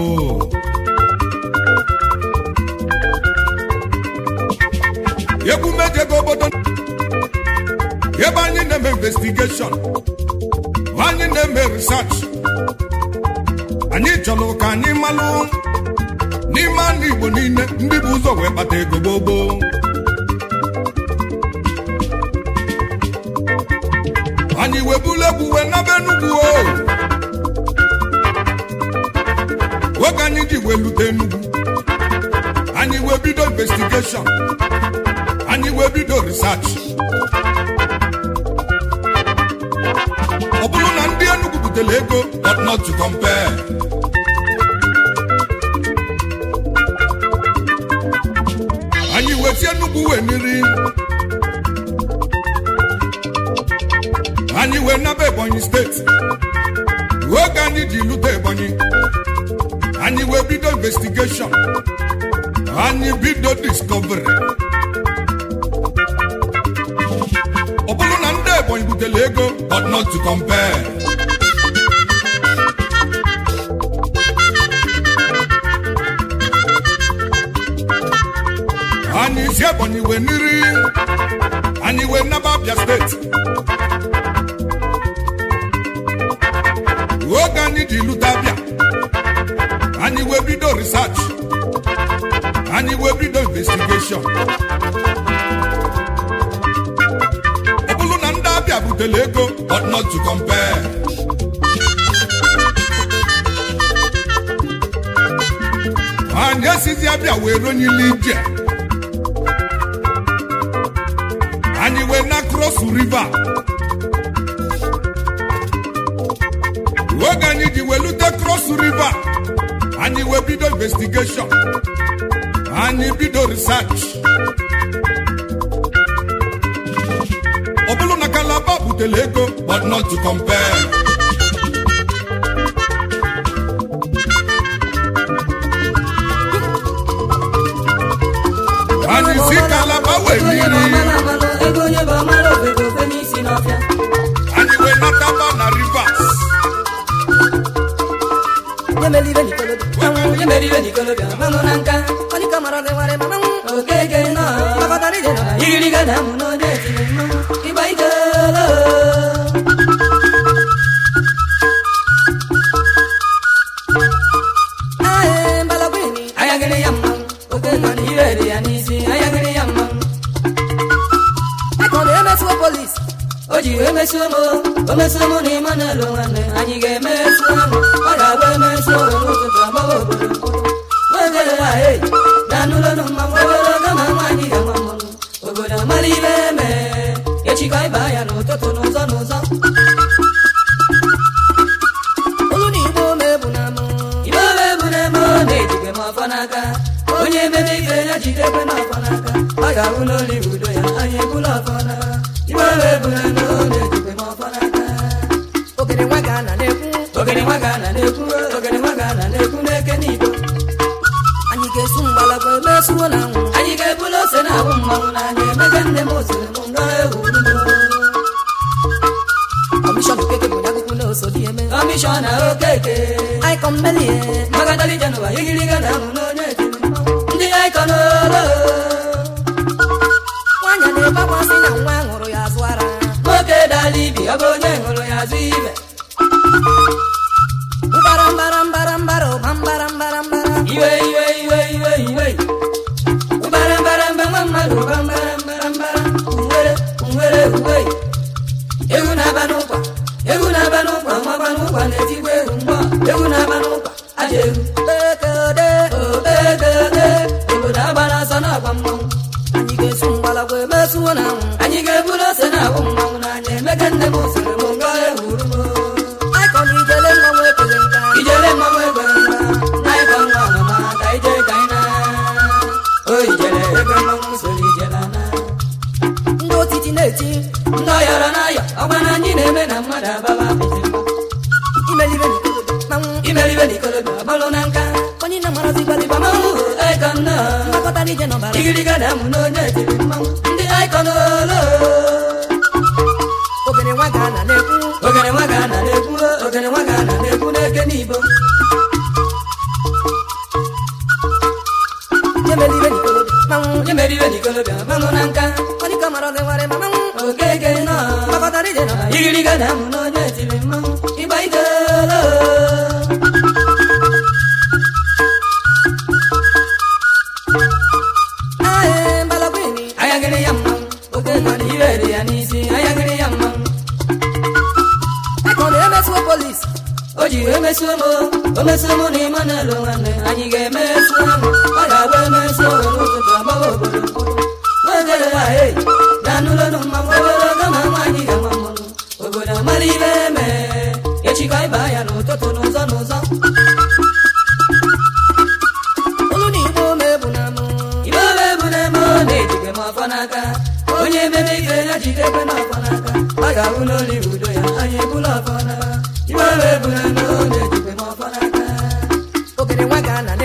Ekwumejego obodo ebe anyị na-eme investigation, anyị na-eme research. Anyị chọrọ ka anyị malụ n'ime ala Igbo niile ndị bụ ụzọ wee kpata ego gbogbo. Anyị webulu egwu wee nabe Enugu o. Oge anyị ji wee lute Enugu, anyị wee bido investigation, anyị wee bido research. Ọ bụrụ na ndị Enugu butere ego but not to compare. Anyị wee si Enugu wee niri. Anyị wee naba Ebonyi steeti. Oge anyị ji lute Ebonyi, anyị wee bido investigation, anyị bido discovery. Ọ bụrụ Ebonyi butere ego but not to compare. Anyị si Ebonyi wee niri anyị wee naba Abia steeti oge anyị ji lute Abia anyị wee bido research anyị wee bido investigation ọ bụrụ na ndị Abia butere ego but not to compare. Anyị esizi Abia wee ronyili ije anyị wee na cross river oge anyị ji wee lute cross river anyị wee bido investigation anyị bido research ọ bụrụ na Calabar butere ego but not to compare. Anyị si Calabar wee niri anyị wee nataba na Rivers omesumo ni manelo ngane anyị ga-emesu ọ ga-agba emesu n'ụtụtụ agbawa obodo wegere ha na n'ụlọ n'ụma nwewere gama nwaanyị ga-ama mmanụ obodo amara ibe eme echikọ ịba ya n'ụtụtụ n'ụzọ n'ụzọ olu na igbo mebu na mụ na-ejikwe m ọfọ n'aka onye emebe ibe ya jidekwe n'ọfọ n'aka ọ ga-ahụ n'oli udo ya anyị ebula ọfọ n'aka igbo mebu na mụ na-ejikwe m ọfọ n'aka ogene nwa ga na na-ekwu n'eke n'igbo anyị ga-esu mgbalagwa emesuo na nwụ anyị ga-ebula ose na ahụ mmanwụ na anyị emega nne m osiri m nga ewu kọmishọn okeke bụ onye akwụkwọ na-oso dị eme kọmishọn na okeke aikọn melie magadali jenụwa igiriga na ahụ n'onye etiri ndị aikọn olo nwanyị na-egbagwasị na nwa ṅụrụ ya azụ ara nwoke dala ibi ọ bụ onye ṅụrụ ya azụ ibe iwe mbarambara nwa mmadụ mbarambara nwere ewu na-aba n'ụkwa maba n'ụkwa na-etigwe ewu mgbọ ewu na-aba n'ụkwa aja ewu obegede obodo agbara ọsọ n'ọgba mmọnwụ anyị ga-esu mgbalagwa emesuo na anwụ anyị ga-eburu ose na ahụ mmanwụ na anya emega nne m osiri m nga ewuru m ijele mmanwụ ekwere nka naịkọ nwa ọmụma ka ije ka anyị na o ijele ebe mmanwụ soro ijele na ndị otiti na-eti ndị ọyọrọ n'ayọ ọgwa na anyị na-eme na mmadụ ababa apịtị imeribe n'ikolobi ọbọlụ na nka onye na-amarazi gbaliba mmanwụ aikọ nna mgbakọtara ije n'ọbara igiriga na amụ n'onye etiri mmanwụ ndị aikọ n'olo ogene nwa ga na na-ekwu n'eke n'igbo nyemeribe n'ikolobịa mmanwụ na nka okeke nọ igiriga na amụ n'onye etiri mmanwụ ịgba idolo ayagịrị ya mmanwụ oke nọ n'ihe dị ya n'isi ayagịrị ya mmanwụ polisi o ji emesuo m na ịma na-elu nwanne anyị ga-emesu ahụ ọ ga-agba emesuo n'ụtụtụ agbawa obodo nwegere ha na n'ụlọ n'ụma nwewere gama nwaanyị ga-ama mmanụ obodo amara ibe eme echikọ ịba ya n'ụtụtụ n'ụzọ n'ụzọ olu na igbo mebu na mụ na-ejikwe m ọfọ n'aka onye emebe ike ya jidekwe n'ọfọ n'aka ọ ga-ahụ n'oli udo ya anyị ebula ọfọ n'aka ogene nwa ga na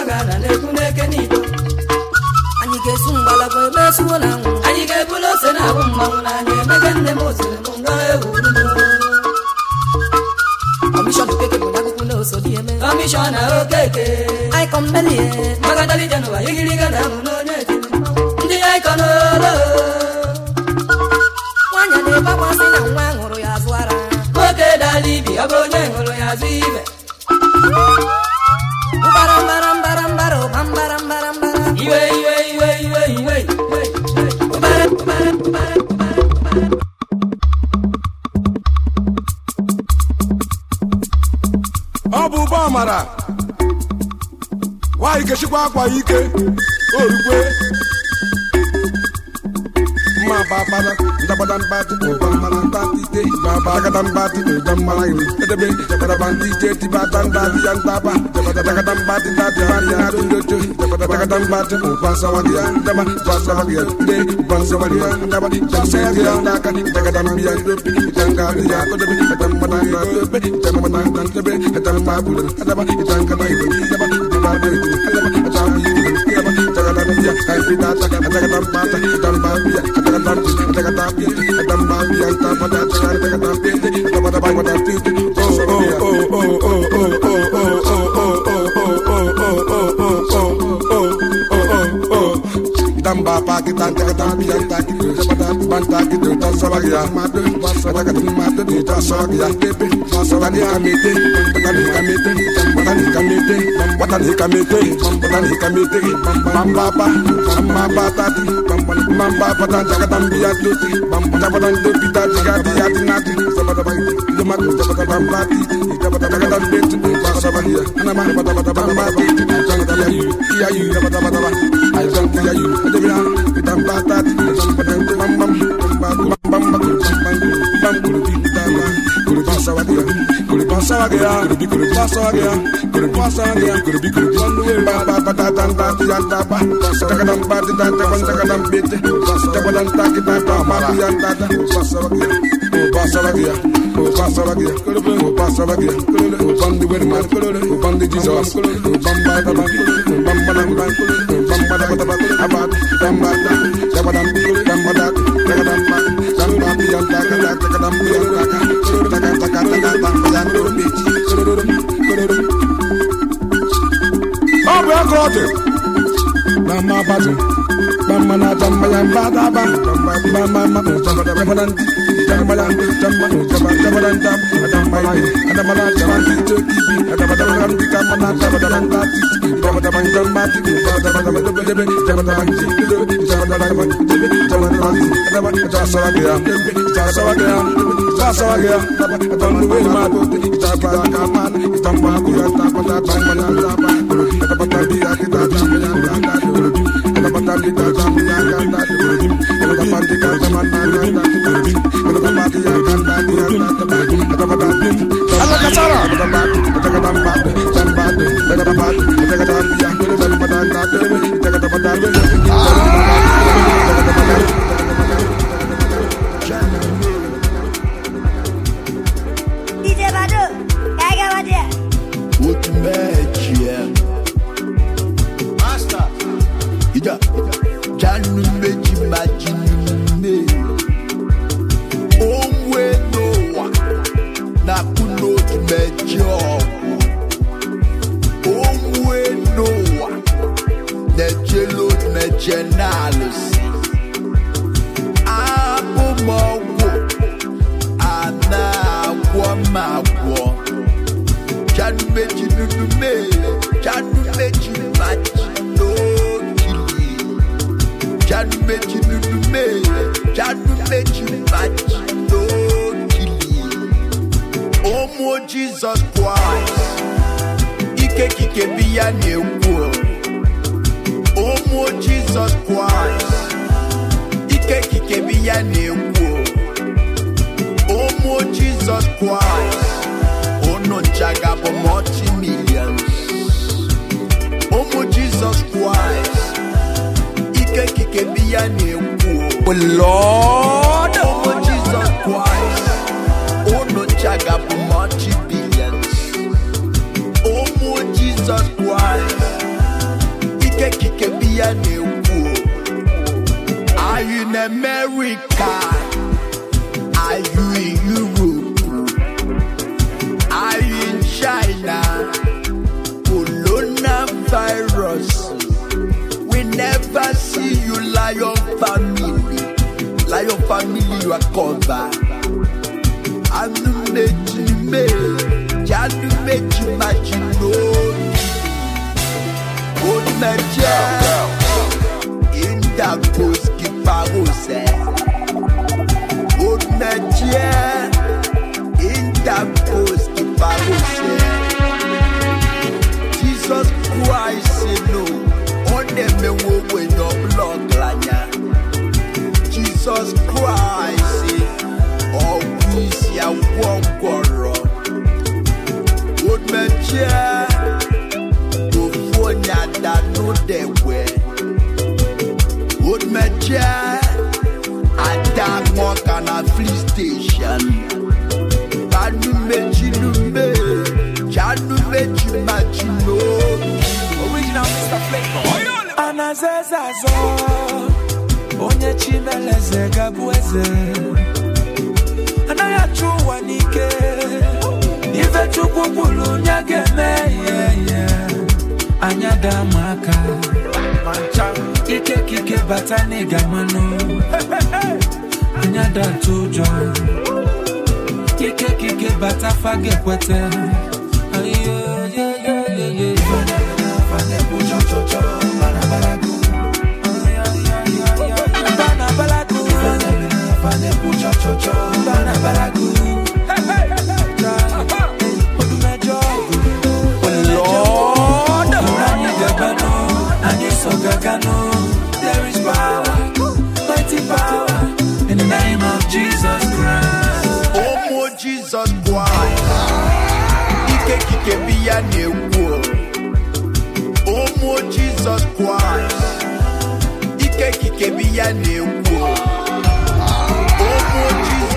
na-ekwu n'eke n'igbo anyị ga-esu mgbalagwa emesuo na anwụ anyị ga-ebula ose na ahụ Commissioner Okeke, I come Belie, Magadali Janova, Yigiriga, the icon. One year, Papa Sina, one or Yazwara, okay, Dalibi, a Bojan or Yazive. Baram, baram, baram, baram, baram, baram, baram, you. Abu Bamara, why can she walk while you can? Ma Papa, Dabadan Bati, Bamanan Bati, Babagadan Bati, Bamaran, the Bay, Jabadanti, Tibatan Bati and Papa, Jabadagan Bati, Maria, Jabadagan Bati, Pasawadia, Dama, Pasawadia, Pasawadia, Dama, Jasadia, Naka, Jagadamia, Jangaria, Jamadan, Damba pakitan tagatan biyan taki jabadan bantaki do tasawagia madu pasawagatan madu do tasawagia tepe pasawani kamete watani kamete mamba tati mamba patan tagatan biyan tuti jabadan do pita jigati yatinati sabada lemak jabadan bati jabadan tagatan betu pasawagia nama bamba iya jabadan I don't hear you. Don't bata, Jesus Christ, Ike biya newo. Omo Jesus Christ, Ike biya newo. Omo Jesus Christ, ono chaga for multi-millions. Omo Jesus Christ, Ike biya newo. Oh Lord, Omo Jesus Christ, ono chaga for multi-billions. Omo Jesus Christ, Ike biya newo. I Are you in America? Are you in Europe? Are you in China? Coronavirus. We never see you, Lion family. Lion family, you are covered. I'm the making me. Just make you imagine. Good nature. In the post, keep a Good nature. In the post, keep a Jesus Christ, you know. On them, when your blood, Lanya. Jesus Christ, oh, please, ya won't go wrong. Good nature. That know they were good measure at that walk on a fleet station. Janu meji lumbe, janu meji machino. Original Mr. Flavor. Anazeza zo, onye chimeleze gabueze. Anaya chuwa nike, ife chukukulu nyageme Anyada maka mancha ike kike batani gamano Anyada tujo ike kike batafage kwete ayo ye fane pucho chocho bana balagu fane pucho chocho bana balagu There is power, mighty power, in the name of Jesus Christ. Oh, more Jesus Christ. Ike biya newo. Oh, more Jesus Christ. Ike biya newo. Oh, more Jesus.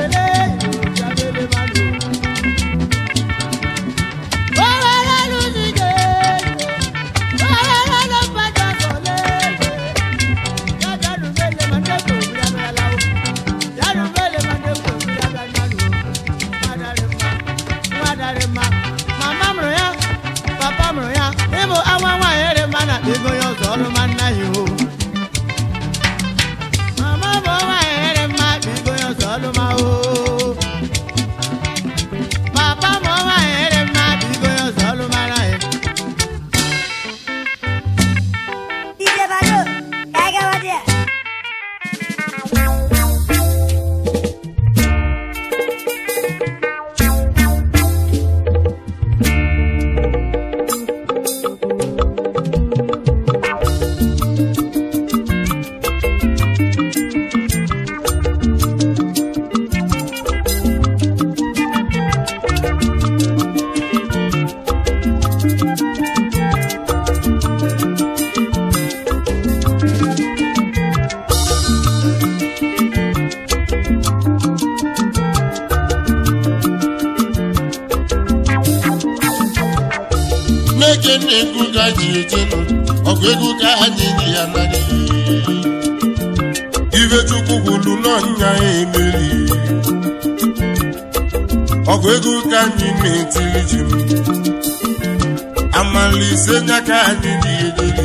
Lose Neke n'egwu ka ji ejenu ọgụ egwu ka anyị ji ya narị ibe Chukwu kwuru n'ọnya emeri ọgụ egwu ka anyị na-etiri ji m amalise nya ka anyị ji ejeri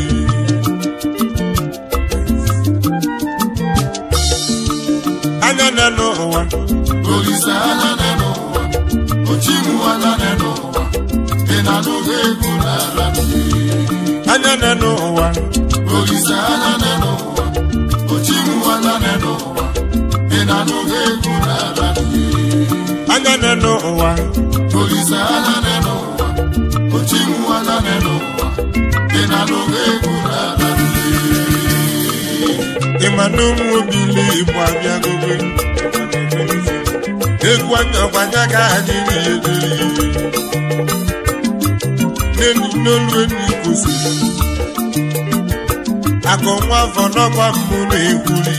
anya na n'ụwa Olise anya na n'ụwa Ochimu anya na n'ụwa ị na-anụghị egwu n'ala anya na n'ụwa Olise anya na n'ụwa Ochimu anya na n'ụwa ị na-anụghị egwu n'ala anya na n'ụwa Olise anya na n'ụwa Ochimu anya na n'ụwa ị na-anụghị egwu n'ala ịmanụ ụmụ obili Igbo abịagogo egwu ọkwanya ka anyị na-ederi n'elu n'olu enyi kwụsịrị akụ nwa afọ n'ọkwa mbụ na-ekwuri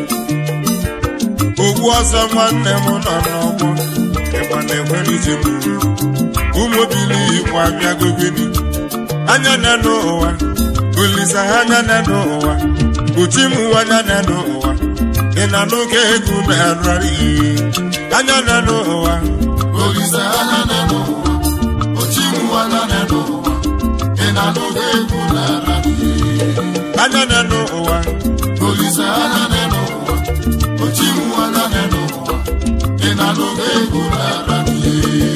ogbu ọzọ nwanne m nọ n'ọgbọ ịgba na-enwere ije m ụmụ obili Igbo abịagogoni anya na n'ụwa Olise anya na n'ụwa Ochimu anya na n'ụwa ị na n'oge egwu na-ararị anya na n'ụwa Olise anya na n'ụwa Ochimu anya na n'ụwa ị na n'oge egwu na-ararị anya na n'ụwa Olise anya na n'ụwa Ochimu anya na n'ụwa ị na n'oge egwu na-ararị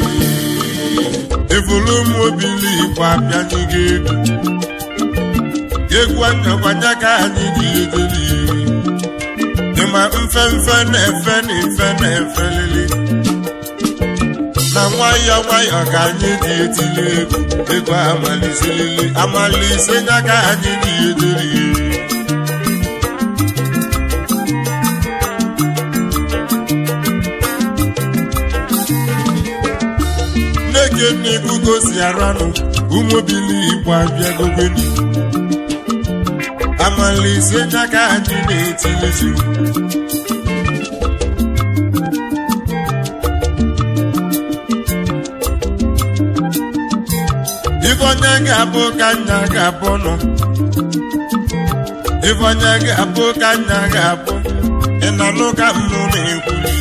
evolu ụmụ obili Igbo abịanyị gị egwu ọkwanya ka anyị ji ejeri ịma mfe na-efe na ife na-efe lili na nwayọ nwayọ ka anyị ji etili egwu amalise nya ka anyị ji ejeri Neke n'egwu gosi aranụ ụmụ obili Igbo abịagogoni amalise nya ka anyị na-etilizi ife onye ga-abụ ka nna ga-abụ nọ ife onye ga-abụ ka nna ga-abụ ị na n'ụka mmụ na-ekwuli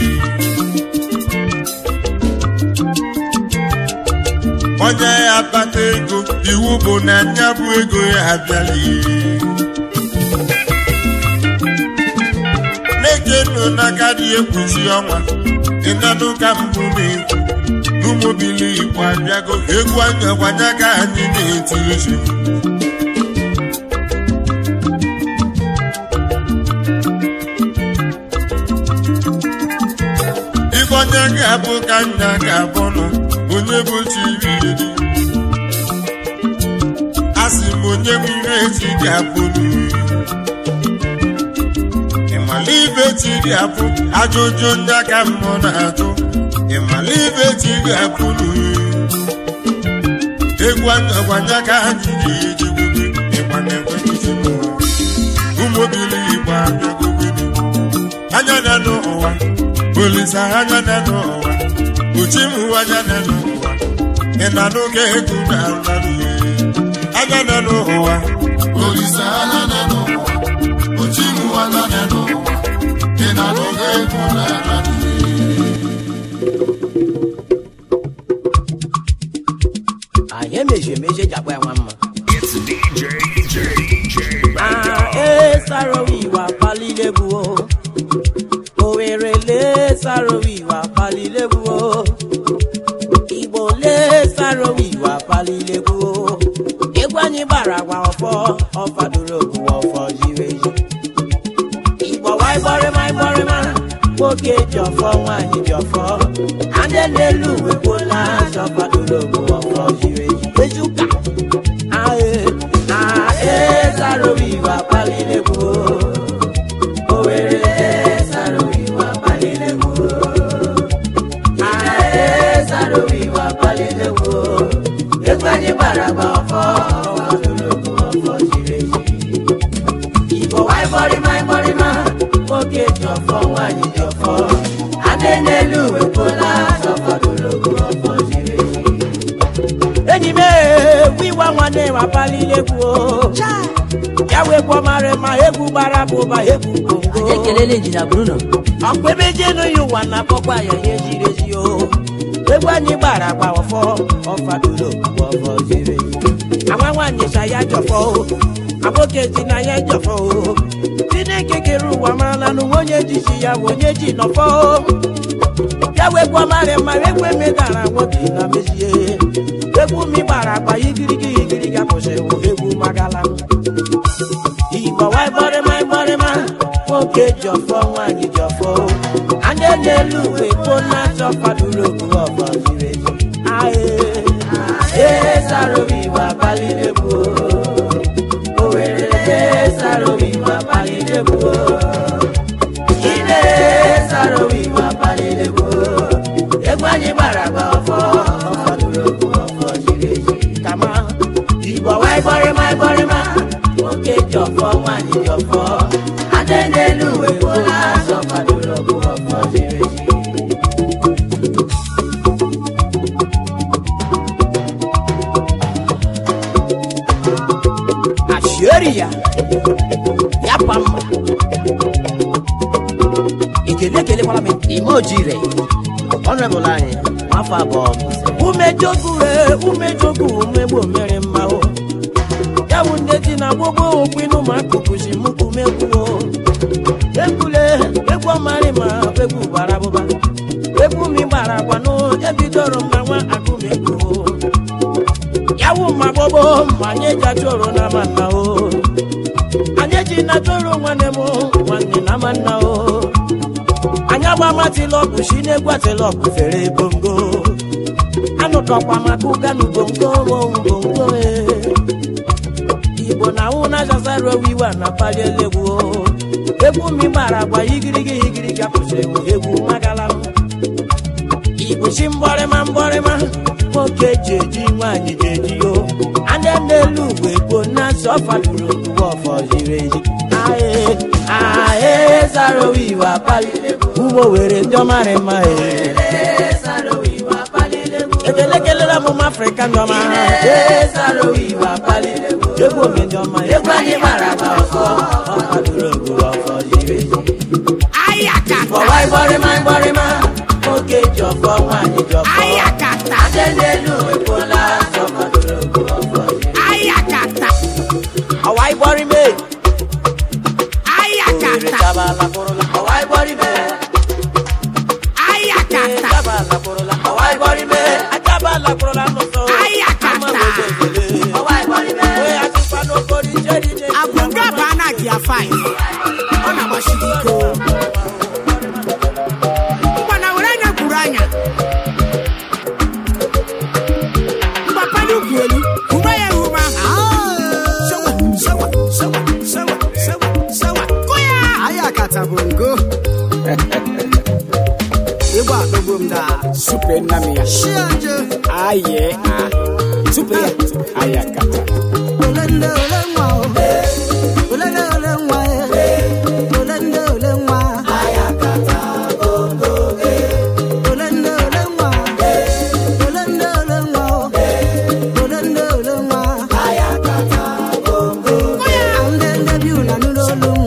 onye ya akpata ego iwu bụ na nya bụ ego ya abịala Neke nọ n'aka dị ekpuchi ọnwa ị na n'ụka mbụ na-ekwu n'ụmụ obili Igbo abịago egwu ọkwanya ka anyị na-etiri ji ife onye ga-abụ ka nna ga-abụ nọ onye bụ chiri edi asị m onye bụ ire echi ga-abụ n'uri ịmala ibe chi ga-abụ ajụjụ ndị aka mmụọ na-ajụ ịmala ibe chi ga-abụ n'uri egwu ọkwanya ka anyị ji ejigbobe ịgba na-ekweghịzi ụmụ obili Igbo abịagogoni anya na n'ụwa Olise anya na n'ụwa Ochimu anya na n'ụwa ị na n'oge egwu na-ararị anya na n'ụwa Olise anya na n'ụwa Ochimu anya na n'ụwa ị na n'oge egwu na-ararị anyị emeji jakwa nwa mma Sarowiwa palilebuo Owerele Sarowiwa palilebuo Igbo Sarowiwa palilebuo Egwanyi baragwa ofo ofaduro ofo jiweji Igbo wai bore ma Woke jofo wanyi jofo Ande nelu wepola ofaduro ofo jiweji Ejuka Sarowiwa palilebuo Owerele Sarowiwa palilebuo Sarowiwa palilebuo Egwanyi baragba ofo ofo jireji Igbo wai bori ma Oke jofo wanyi jofo Adenelu wepola ofo jireji Enyi me egwu nwanne ma palile egwu ya wekwa mara ma egwu gbara bụ ba egwu bongo ekelele injinia Bruno ọkpebe jenu yi ụwa na pọkwa ya ihe jiri ezi o egwu anyị gbara agba ọfọ ọfadụlo ọfọ ziri agwa nwaanyị sa ya jọfọ aboke ji na ya jọfọ Chineke kere ụwa marala n'ụwa onye ji si ya onye ji nọfọ ya wekwa mara ma egwu emedara nwoke na mezie egwu mi gbara agba igirigi kwụsị egwu magala Igbo waịbọrịma nwoke jọfọ nwaanyị jọfọ ndị n'elu uwe kpo na-achọ kwadoro okwu ọfọ ziri ezi sarobi wa palidegbu Owere sarobi wa palidegbu Ide sarobi wa palidegbu egwu anyị gbara agba ọfọ kwadoro okwu ọfọ ziri ezi kama Igbo waịbọrịma nwoke jọfọ nwaanyị jọfọ ndị n'elu uwe kpo na-achọ kwadoro okwu ọfọ ziri ezi Asheria ya pamba ikele kwala me emojire honorable anyị mafa abọ umejogu umegbo mere mma o ya bụ ndị ji na gbogbo okwinu ma akụkụzi mukwu megbuo egwu amari ma egwu gbara abụba egwu mi gbara agwa no ebidoro m na nwa agụmegwu yawu ma bobo manye jachoro na manna o anye ji na choro nwanne na manna o anya gba mati loku shine gwate loku fere bongo anu tokwa makuga nu bongo Igbo na una jazaro wiwa na palelewu egwu mi gbara gba igirigi apụse egwu magala Igbo si mborema nwoke jeji nwaanyị jeji o ande n'elu ugwe gbo na sọfaduru okwu ọfọ ziri ezi ae sarowi wa palilegu ugbo were ndị ọmarị mma ekelekele bụ m Afrịka ndị ọma sarowi wa palilegu egwu oge ndị ọma egwu anyị mara agba ọfọ ọfaduru okwu ọfọ ziri ezi ayakata bọrịma nwoke jọfọ nwaanyị jọfọ ayakata adịnelu ekwola sọfadoro okwu ọfọ ayakata ọwa ịgbọrịme ayakata ọwa ịgbọrịme ayakata ọwa ịgbọrịme ajabala kwụrụla n'ụsọ ayakata ọwa ịgbọrịme agwụga bụ anaghị afọ ọ na-agbachiri iko Bongo Iwa Lobunda Super Namia Shianje Aye Super Ayakata Olende Olenwa Olende Olenwa Olende Olenwa Ayakata Bongo Olende Olenwa Olende Olenwa Olende Olenwa Ayakata Bongo Andende Biuna Nulolum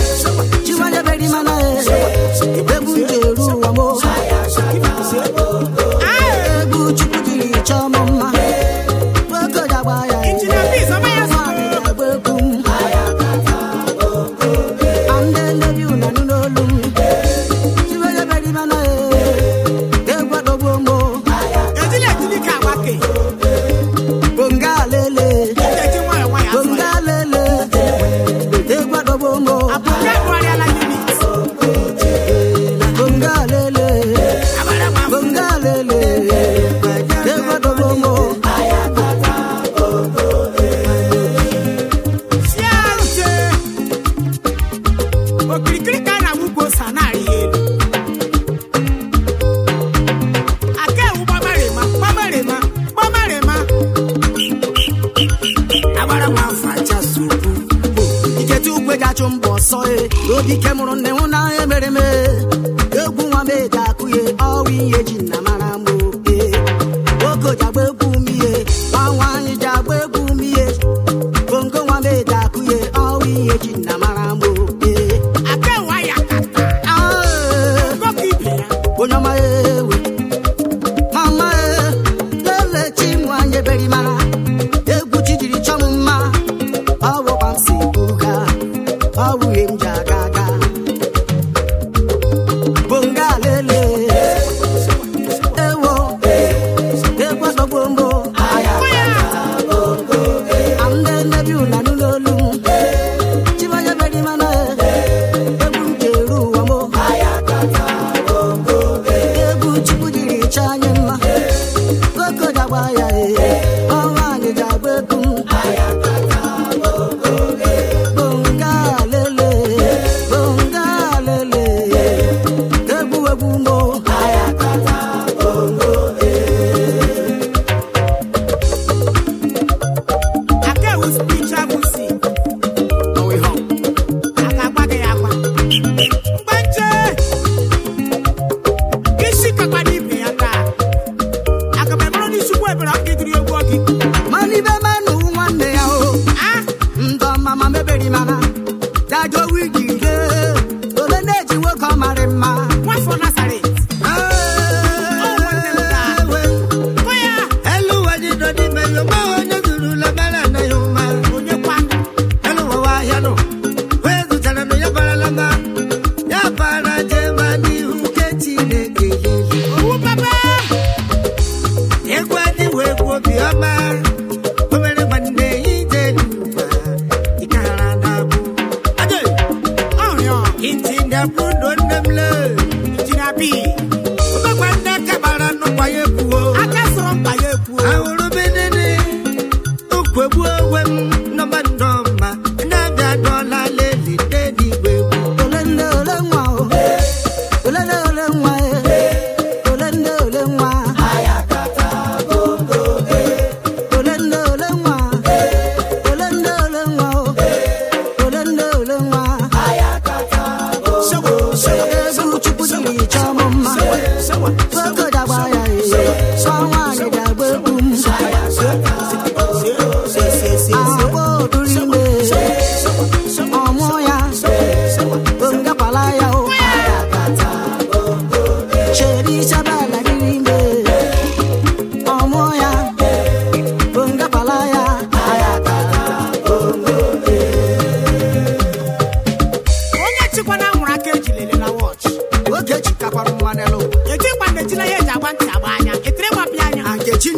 Obi kemuru nne hụ na emere me egwu nwa m eji akụ ye ọwụ ihe ji na mara mụ ogo ji agba egwu m ihe nwa nwaanyị ji agba egwu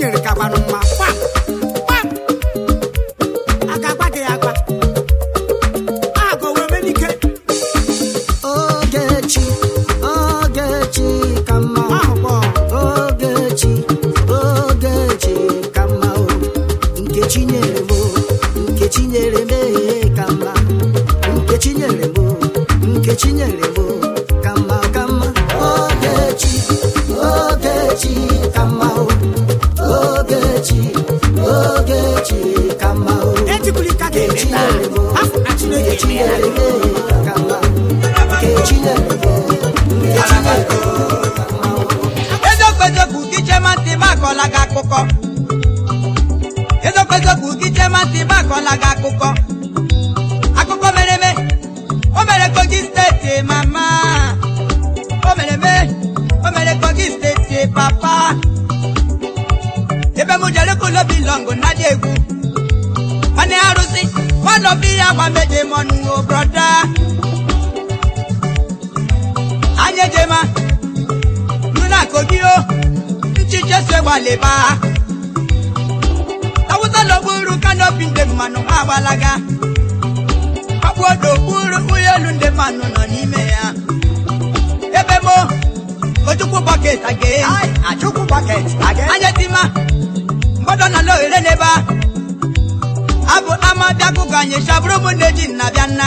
Chinyere kakwanụ mma agagwa gị agwa agụ wee menike Ogechi ka mma Ogechi ka mma o Nkechi nyere m ka mma Nkechi nyere m ka mma Ogechi ka mma o Ogechi ka mma o Ejikulika Nkechi nyere m ka mma Nkechi nyere m Ezokwezoku kichemati makola ga akụkọ Ezokwezoku kichemati makola ga akụkọ Akụkọ mere eme o mere Kogi steeti mama o mere Kogi steeti papa ebe mụ jere kulo bilongo na dị egwu Mane arụsị nwanọ bi ya gba meje mọnụ o broda Anye jema Nuna Kogi o Nchiche se waleba Tawusa lo buru kanopi nde manu abalaga Papuodo buru uyelu nde manu no n'ime ya Ebe mo Ojukwu bucket again Achukwu bucket again Anye tima Mbodo na lo ireneba Abu amabiaku kanye shabru muneji nabiana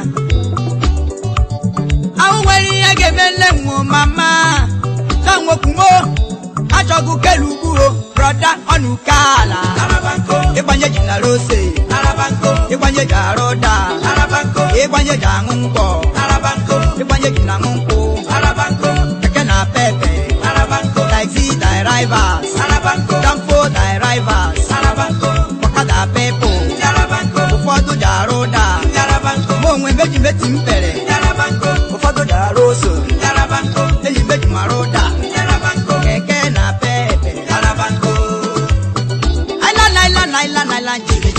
Awu weri ya gemele mwo mama Sanwo kumo Achogu kelugu o Broda onukala Arabanko Ikwanye jina rose Arabanko Ikwanye jaroda Arabanko Ikwanye jangunko Arabanko Ikwanye jina ngunko Arabanko Keke na pepe Arabanko Taxi drivers Arabanko Danfo drivers Arabanko Wakada pepo Arabanko Ufodu jaroda Arabanko Mongwe meji meti mpere Arabanko Ufodu jaroso Arabanko Eji meji maroda Arabanko Keke na pepe Arabanko Ailan jige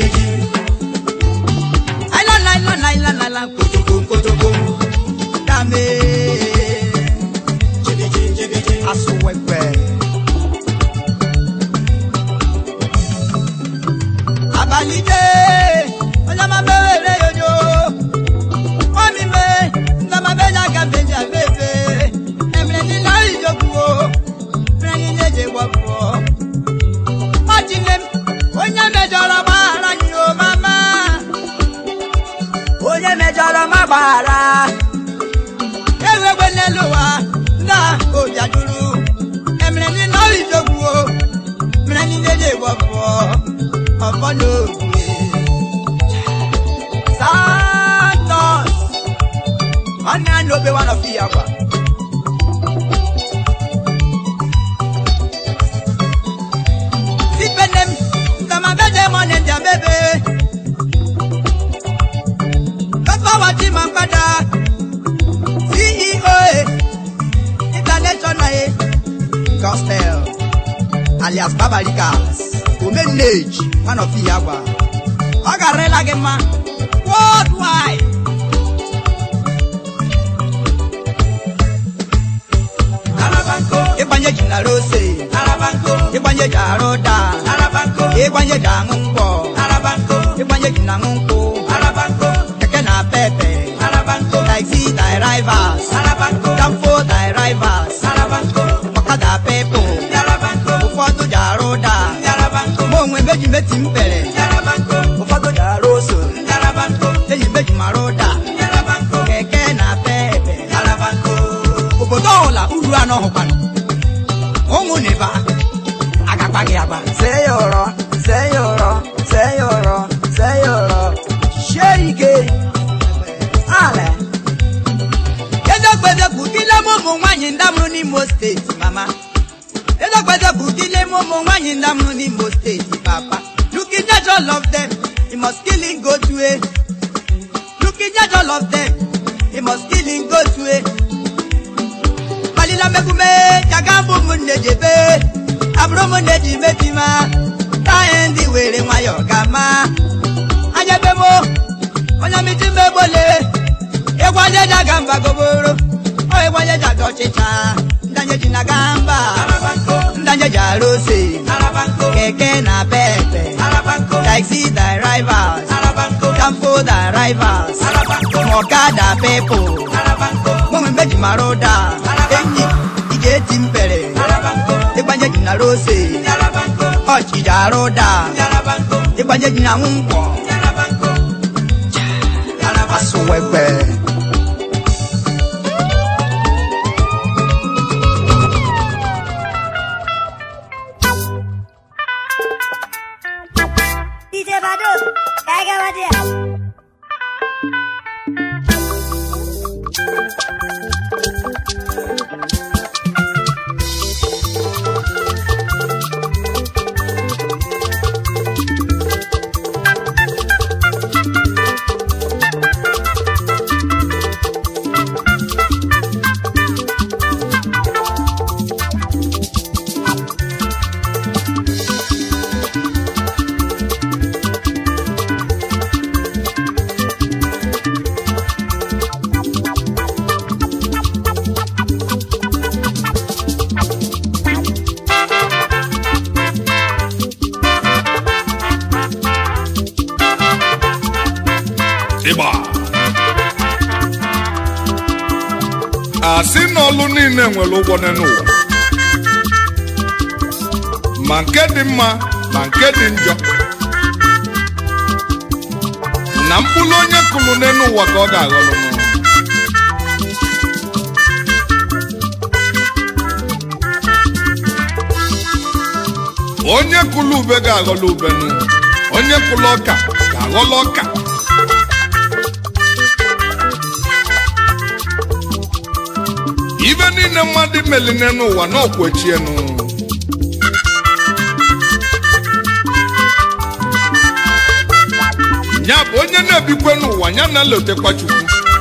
Ailan kotoko Dame Jige Asuwekwe Abalide Onyama mewere yoyo Omi me Ndama beja gambeja bebe Emre nila ijokuo Freni neje wapo Majinem Onye mejọrọ maara nyo mama Onye mejọrọ magbara Ewegwe n'eluwa Na obiaduru Emre nila ijokuo Freni neje wapo Ọfọ n'ogwe Santos Ọnị a n'obe one of ya kwa Sipenem Kama beje mone ndia bebe Kapa wachi mampada CEO International Gospel Alias Babalikas Omenage one of Yagwa Ogarela Gema Worldwide Arabanko Ibanye jina rose Arabanko Ibanye jaroda Arabanko Ibanye jangunko Arabanko Ibanye jina ngunko Arabanko Keke na pepe Arabanko Taxi drivers Arabanko Danfo drivers Arabanko Wakada pepo Arabanko Ufodu jaroda Arabanko Mongwe meji meti mpere Arabanko Ufodu jaroso Arabanko Eji meji maroda Arabanko Keke na pepe Arabanko Obodo ọla uru anọ hụkwanụ ụmụ neba agakpaghị agba seyọrọ shie ike ale ezogbezekwu dile m ụmụ nwaanyị ndamụrụ n'Imo steeti mama ezogbezekwu dile m ụmụ nwaanyị ndamụrụ n'Imo steeti papa looking at all of them you must kill him go to a looking at all of them you must kill him go to a Malila mekume jagambu munejebe abro muneji metima taendi were nwayo gama anyebemo onya mitime bole egwanye jagamba goboro o egwanye jagochicha ndanye jinagamba ndanye jarose keke na pepe. Taxi drivers, campo drivers, Okada people, Mumbeji Maroda, Ije Timpere, Ibanje Jina Rose, Ochija Roda, Ibanje Jina Mungo, Asuwebe. DJ Badu, Kaiga Wadia. Asị na ọlụ niile nwere ụgwọ n'ụwa, ma nke dị mma ma nke dị njọ, na mkpụrụ onye kụrụ n'ụwa ka ọ ga-aghọrọ n'ụwa. Onye kụrụ ube ga-aghọrọ ube n'ụwa, onye kụrụ ọka ga-aghọrọ ọka. Ibe niile mmadụ meline n'ụwa n'ọkwechienu. Ya bụ onye na-ebikwe n'ụwa ya na-elotekwa Chukwu.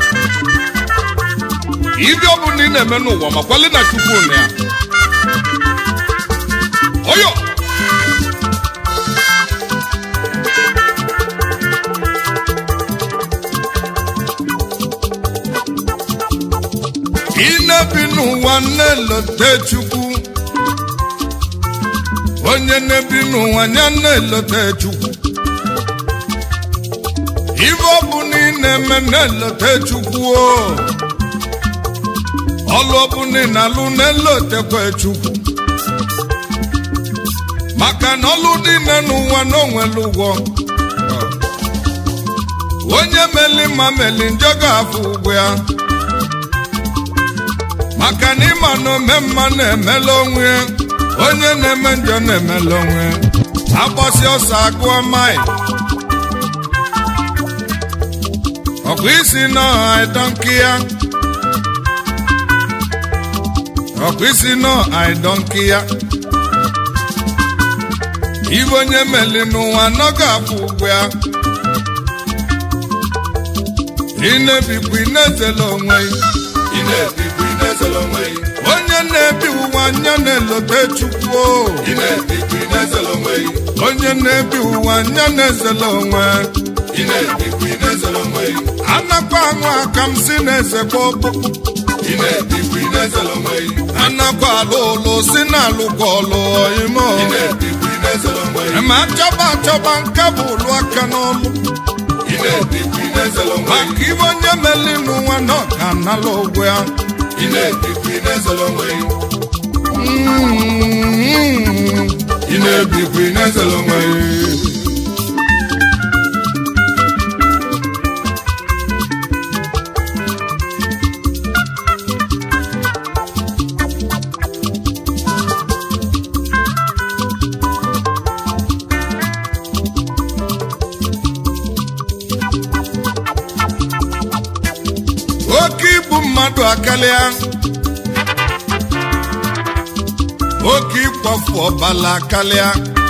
Ibe ọ bụla ị na-eme n'ụwa makwali na Chukwu na ya. Oyo! Inebi n'ụwa na-elote Chukwu, onye na-ebi n'ụwa ya na-elote Chukwu. Ibe ọ bụ na ị na-eme na-elote Chukwu, ọlụ ọ bụ na ị na-alụ na-elotekwa Chukwu. Maka na ọlụ dị n'ụwa na onwere ụgwọ. Onye meli ma meli njọ ga-afụ ụgwọ ya. Maka na ịma na ome mma na-emela onwe ya, onye na-eme njọ na-emela onwe ya. Agbasi ọsọ agụọ maị, ọkwa isi nọ aịdọnki ya, ọkwa isi nọ aịdọnki ya. Ibe onye meli n'ụwa nọ ga-afụ ụgwọ ya. Ị na-ebikwa ị na-ezela onwe ya. Onye na-ebi ụwa anya na-elote Chukwu. Onye na-ebi ụwa anya na-ezela onwe. Anakwa aṅụ aka m si na-ezekwa ọkpụkpụ. Anakwa alụ ụlụ si na-alụkwa ọlụ ime. Ma achọba nke bụ ụlụ aka n'ọlụ. Maka ibe onye meli n'ụwa na ọ ga-anala ụgwọ ya. Ị na-ebikwa ị na-ezela onwe ya. Oke ibu mmadụ akarịa, oke ịkwafu ọbala akarịa.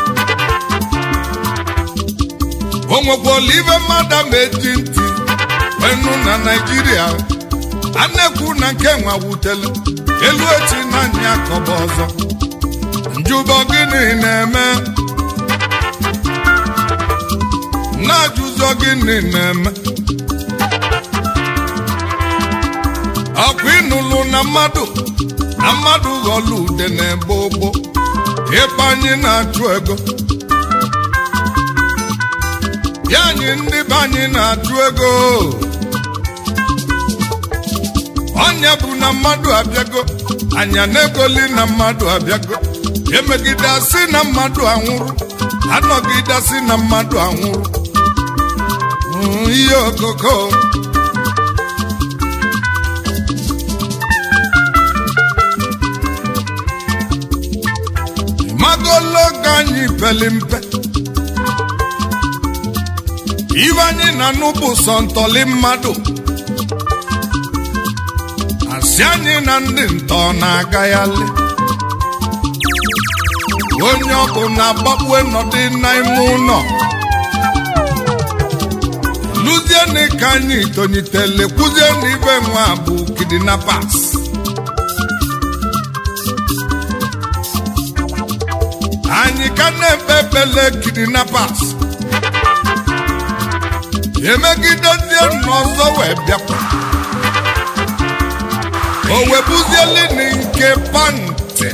O nwekwala ibe mmadụ ma eji ntị wenu na Naịjirịa. A na-ekwu na nke nwa wutele elu echi na anya akọba ọzọ. Njụbọ gịnị na-eme? Na-ajụzọ gịnị na-eme? Ọkwa ịnụlụ na mmadụ ghọlụ ude na-ebe ụgbọ. Ebe anyị na-achụ ego ya anyị ndị be anyị na-atụ ego onye bụ na mmadụ abịago anya na-egoli na mmadụ abịago emegide asị na mmadụ anwụrụ anọgide asị na mmadụ anwụrụ ihe okoko magologo anyị peli mpe ibe anyị na n'ụbụ sọ ntọli mmadụ asị anyị na ndị ntọ na-agaghalị onye ọbụ na-agbakwe nọdị n'ime ụlọ lụzienị ka anyị tonyitele kwuzienị ibe nwa bụ kidnappers anyị ka na-ekpe ekpele kidnappers emegidezie n'ọzọ wee bịakwa o webuzieli nke pantị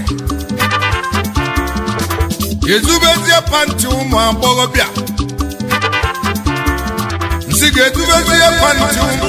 ezubezie pantị ụmụ agbọghọbịa nsị ga-ezubezie pantị ụmụ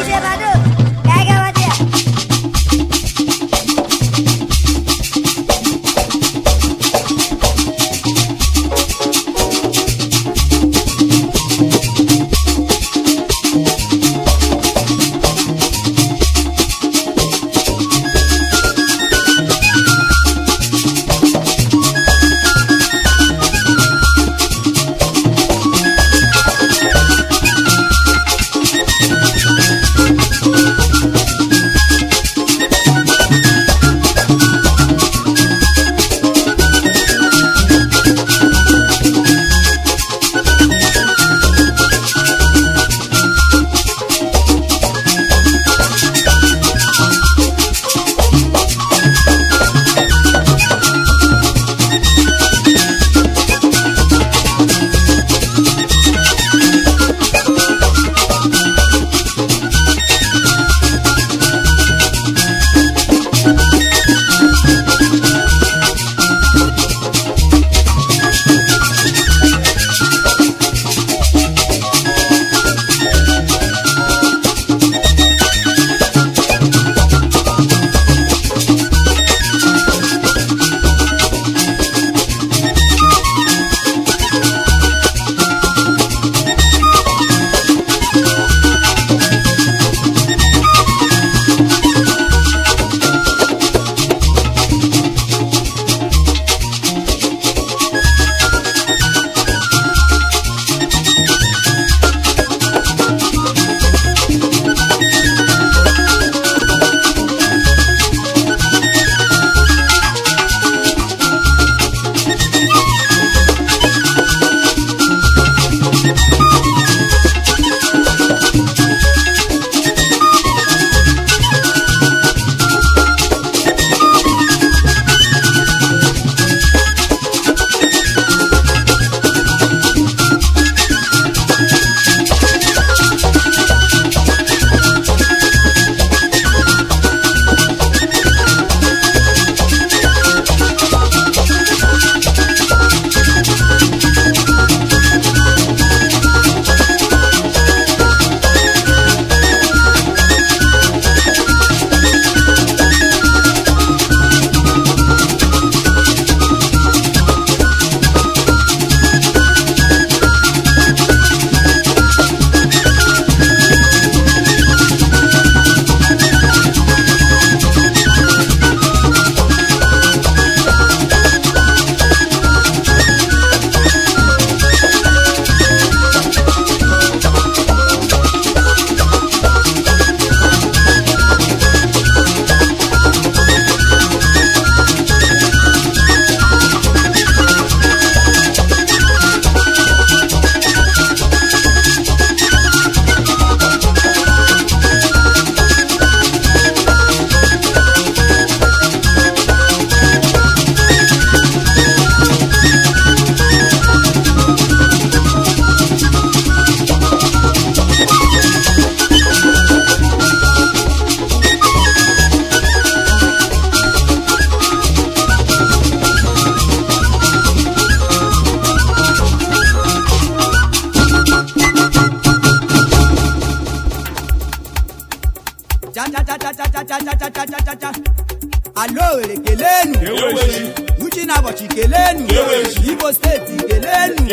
cha alo were kelenu uchi na ụbọchị kelenu Igbo steeti kelenu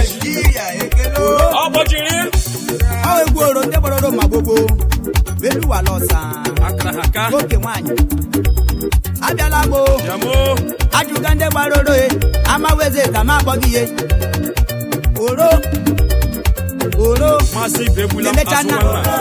ọ egwu oro ndị gbọrọrọ ma gbogbo beluwa lọsa oke nwanyị abịala mo ajụga ndị gbaroro amaweze ka ma akpọghị ihe oro emechana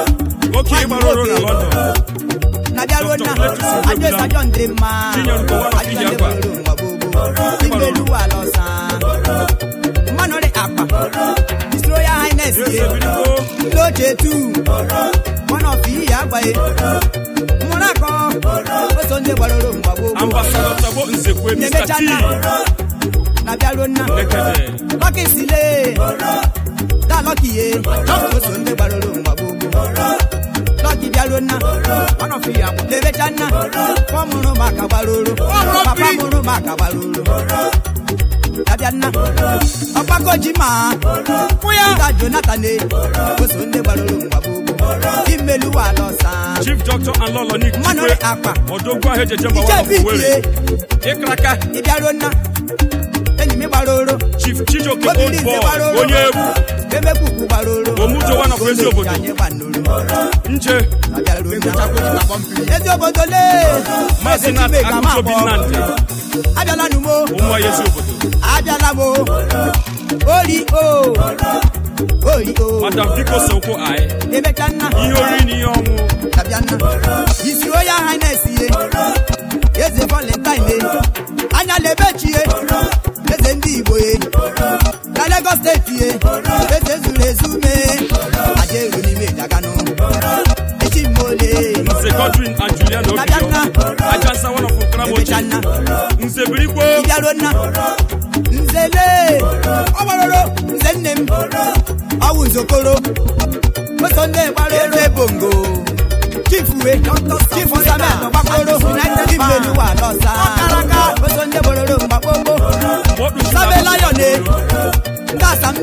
na bịaruo na ajụesa John dị mma ajụga ndị gbaroro mgba gbogbo ibeluwa lọsa mmanụ dị akpa His Royal Highness Loche tu one of the agbaye Monako oso ndị gbaroro mgba gbogbo Ambassador Tabo Nzekwe Mr. T na bịaruo na Lucky Sile da Lucky ye oso ndị gbaroro mgba gbogbo Lucky bịaruo na one of the agbaye lebechana kwamụrụ maka gbaroro papa mụrụ maka gbaroro Abiana Opako Jima Puya Jonathan oso ndị gbaroro mgba gbogbo Imeluwa lọsa Chief Doctor and Lolo Nick Manore Akpa Odogwa Heje Jemba wa Fuwele Ikraka Ibiaro na Enyi mi gbaroro Chief Chijoke Old Boy Onye Egwu Emekuku gbaroro Omujo wana kwezi obodo Nche Ezi obodo le Masina Akuto Binante Abịala numo Ụmụ Yesu obodo Abịala mo Ori o Madam Biko Soko Ai Emechana Ihe ori na ihe ọnwụ Abịana His Royal Highness ye Eze Valentine ye Anya lebechi ye Eze ndị Igbo ye Na Lagos State ye Eze zuru ezume Aje eru n'ime Jagano Echi mole Nze Godwin and Julian Obio Ajansa one of Ukramochi Nze Birikwo Ibiaro na Nzele Ọgbaroro Nze nne m Ọwụ Nzokoro Oso ndị gbaroro Ebongo Chifu Samuel Ọgbakoro Imeluwa lọsa Oso ndị gbaroro mgbakpogbo Sabe Lion Ngasam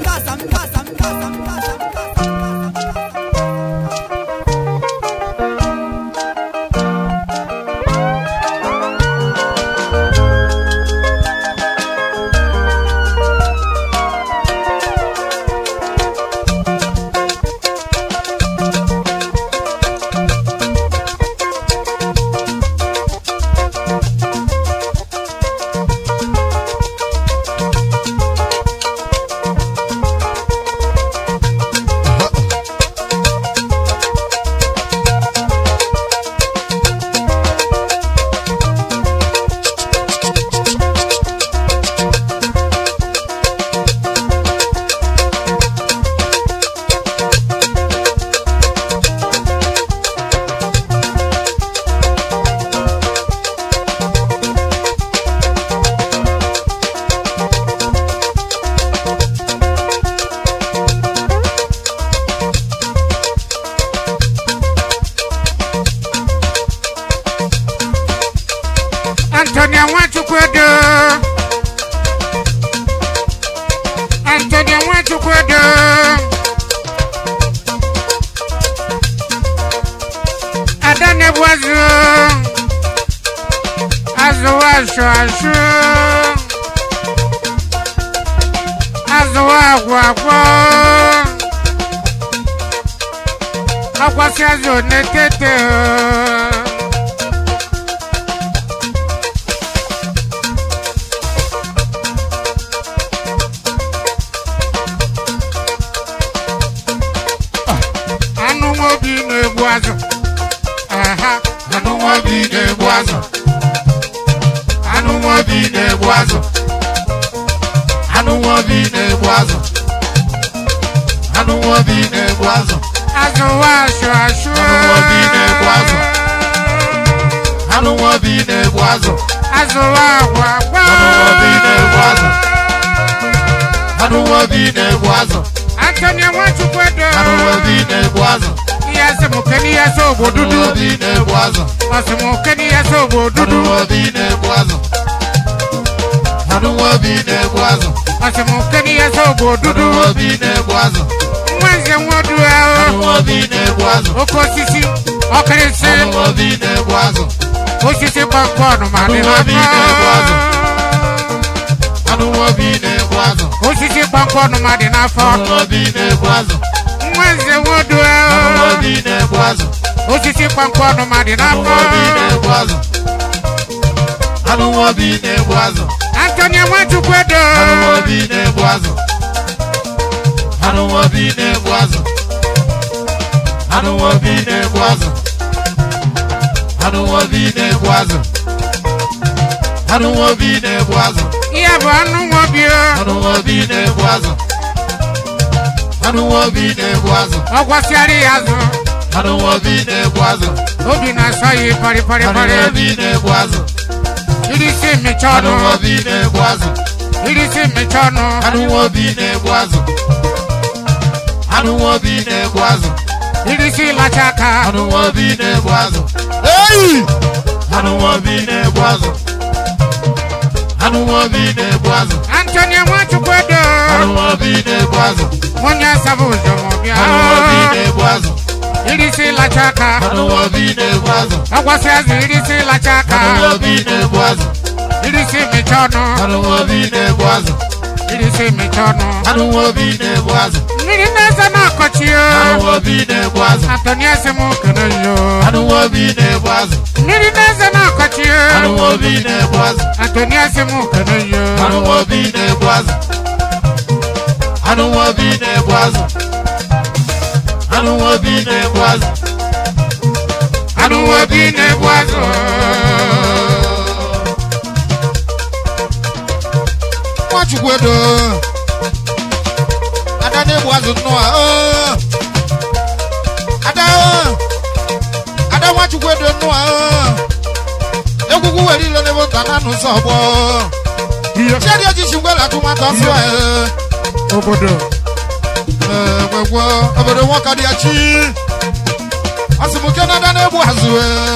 Antonia Wachukwedo Adane Bwazu Azuwa Gwagwa Akwasi Azu Netete Antonia Wachukwedo Yes, Mukeni Yaso Bodudu Mukeni Yaso Bodudu Mukeni Yaso Bodudu nwanze nwodu obi na-egbu azụ oke osisi ọkịrịsị obi na-egbu azụ osisi kpọnkpọnụ ma dị obi na-egbu azụ obi na-egbu azụ osisi kpọnkpọnụ ma dị n'afọ obi na-egbu azụ nwanze nwodu obi na-egbu azụ osisi kpọnkpọnụ ma dị n'afọ obi na-egbu azụ obi na-egbu azụ Anthony Nwachukwu Edo obi na-egbu azụ obi na-egbu azụ obi na-egbu azụ obi na-egbu azụ obi na-egbu azụ ihe bụ anụ nwobi obi na-egbu azụ obi na-egbu azụ ọ gwasịara ya azụ obi na-egbu azụ obi na-asọ ya parịparịparị obi na-egbu azụ irisi mmecha ọnụ obi na-egbu azụ irisi mmecha ọnụ obi na-egbu azụ obi na-egbu azụ irisi lacha aka obi na-egbu azụ obi na-egbu azụ obi na-egbu azụ Anthony Nwachukwu Edo obi na-egbu azụ onye asaba ụzọ ma ọbịa obi na-egbu azụ irisi lacha aka obi na-egbu azụ ọgwasị azụ irisi lacha aka obi na-egbu azụ irisi mmecha ọnụ obi na-egbu azụ irisi mmecha ọnụ obi na-egbu azụ mmiri na-eze na-akọchi obi na-egbu azụ Anthony asịmụ kere yo obi na-egbu azụ mmiri na-eze na-akọchi obi na-egbu azụ Anthony asịmụ kere yo obi na-egbu azụ obi na-egbu azụ obi na-egbu azụ obi na-egbu azụ Nwachukwu Edo ada na-egbu azụ nnọọ ada Nwachukwu Edo nnọọ egwugwu were ile n'ebe nta na n'ụzọ ọgbọ chiadi ejisi ngwela atụmatụ ọsọ obodo gwegwo obodo nwoke dị ya chi asịmụke na ada na-egbu azụ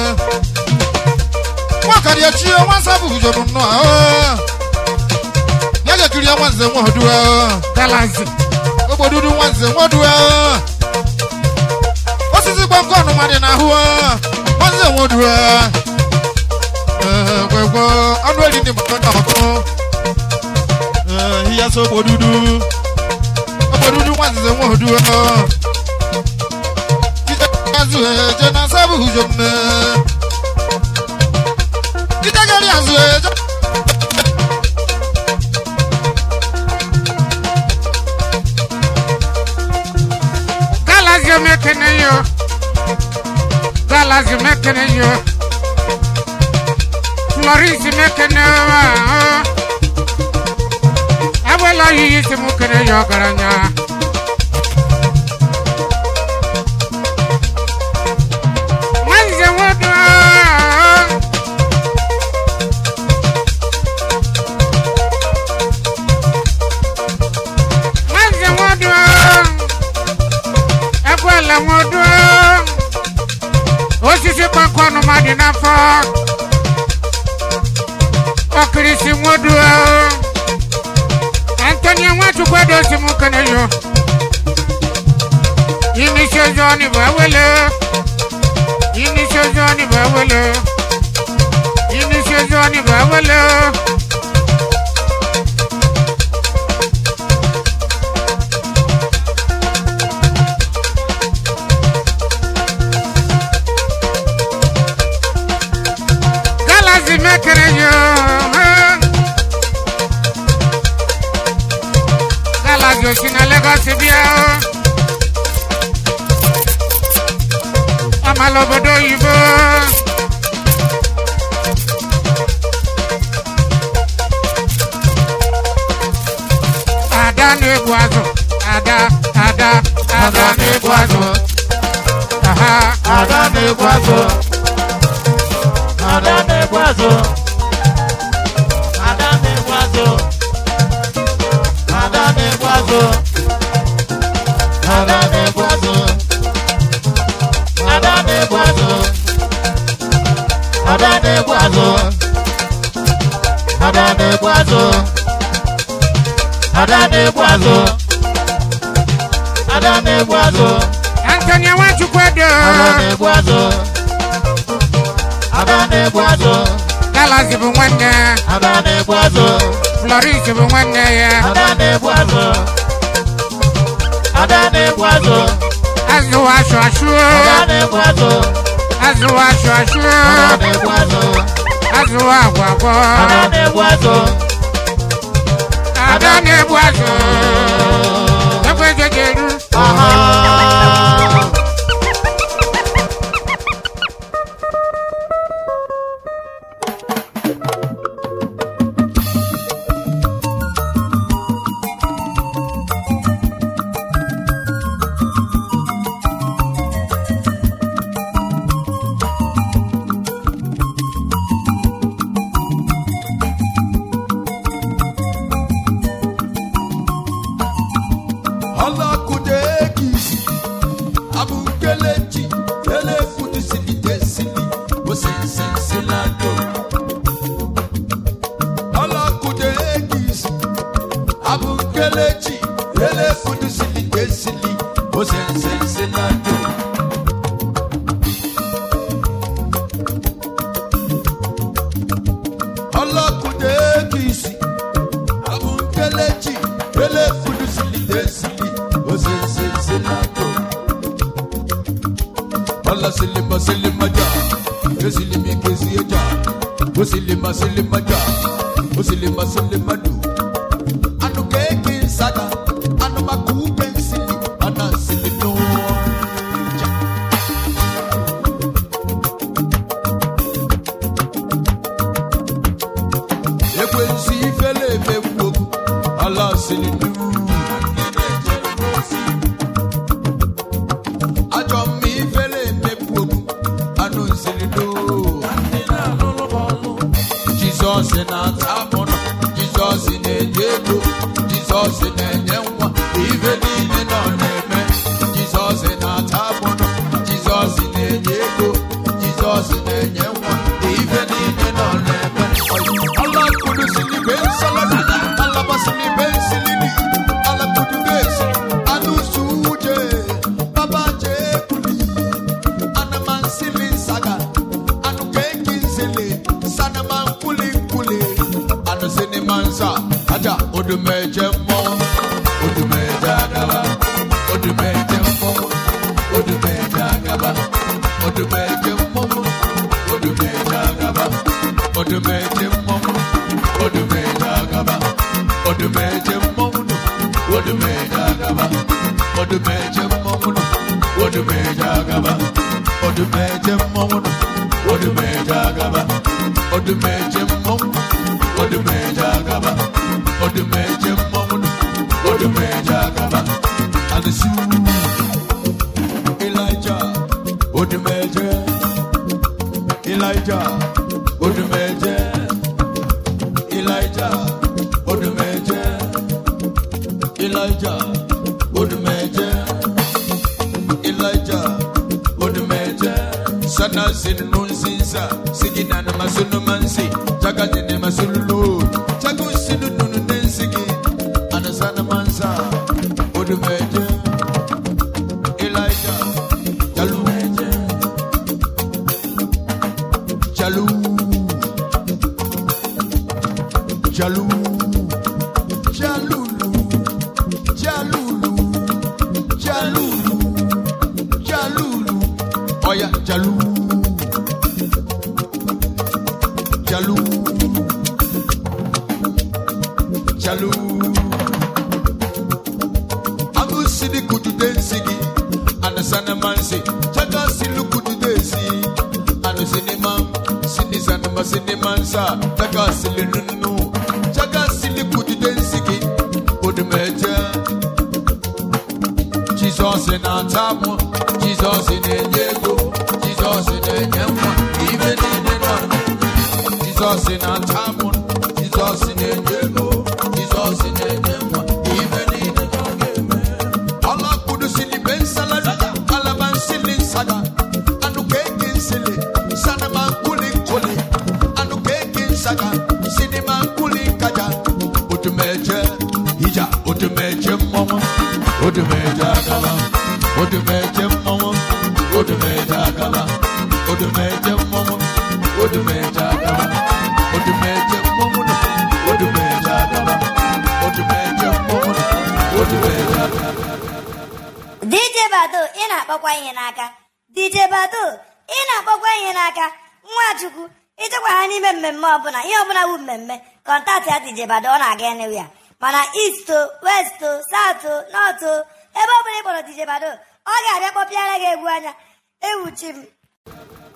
nwoke dị ya chi nwansa bụ ujọrụ nnọọ ya ga-ekiri ya nwanze nwodu galazi obodudu nwanze nwodu osisi gbamkọnụ madị n'ahụ nwanze nwodu gwegwo ọnụ eri ndị mmadụ na ọkụ ihe so obodudu nwanze nwodu azụ eje na sabụ ụjọ mme itegari azụ eje Galazi mekene yo Florisi mekene Awela yi si mukene yo garanya Mwanze wodo Mwanze wodo Awela wodo osisi kpọnkọnụ ma dị n'afọ ọkịrịsị nwodu Anthony Nwachukwu Edo si mụ kene yo inisi ozi ọnị bụ ewele inisi ozi ọnị bụ ewele inisi ozi ọnị bụ ewele mekere yo Galazi osi na Lagos bịa amala obodo oyibo ada na-egbu azụ ada na-egbu azụ ada na-egbu azụ ada na-egbu azụ ada na-egbu azụ ada na-egbu azụ ada na-egbu azụ ada na-egbu azụ ada na-egbu azụ ada na-egbu azụ ada na-egbu azụ Ada na-egbu azụ. Anthony Nwachukwu-Edo. Ada na-egbu azụ. Ada na-egbu azụ. Dallas bụ nwanne. Ada na-egbu azụ. Florence bụ nwanne ya. Ada na-egbu azụ. Ada na-egbu azụ. Azụ asụ asụ. Ada na-egbu azụ. Azụ asụ asụ. Ada na-egbu azụ. Azụ agwa agwa. Ada na-egbu azụ. Ada na-egbu azụ. Ekwejejeru. odumeje agaba odumeje mmọnwụ odumeje agaba odumeje mmọnwụ odumeje agaba odumeje mmọnwụ odumeje agaba odumeje mmọnwụ odumeje agaba. DJ Bado ị na-akpọkwa ihe n'aka. DJ Bado ị na-akpọkwa ihe n'aka. Nwachukwu ịchekwa ha n'ime mmemme ọbụla ihe ọbụla wu mmemme kọntaktị ya DJ Bado ọ na-aga anywhere mana East o West o South o North o ebe ọbụla ị kpọrọ DJ Bado ọ ga-abịa kpọpịara gị egwu anya ewuchi m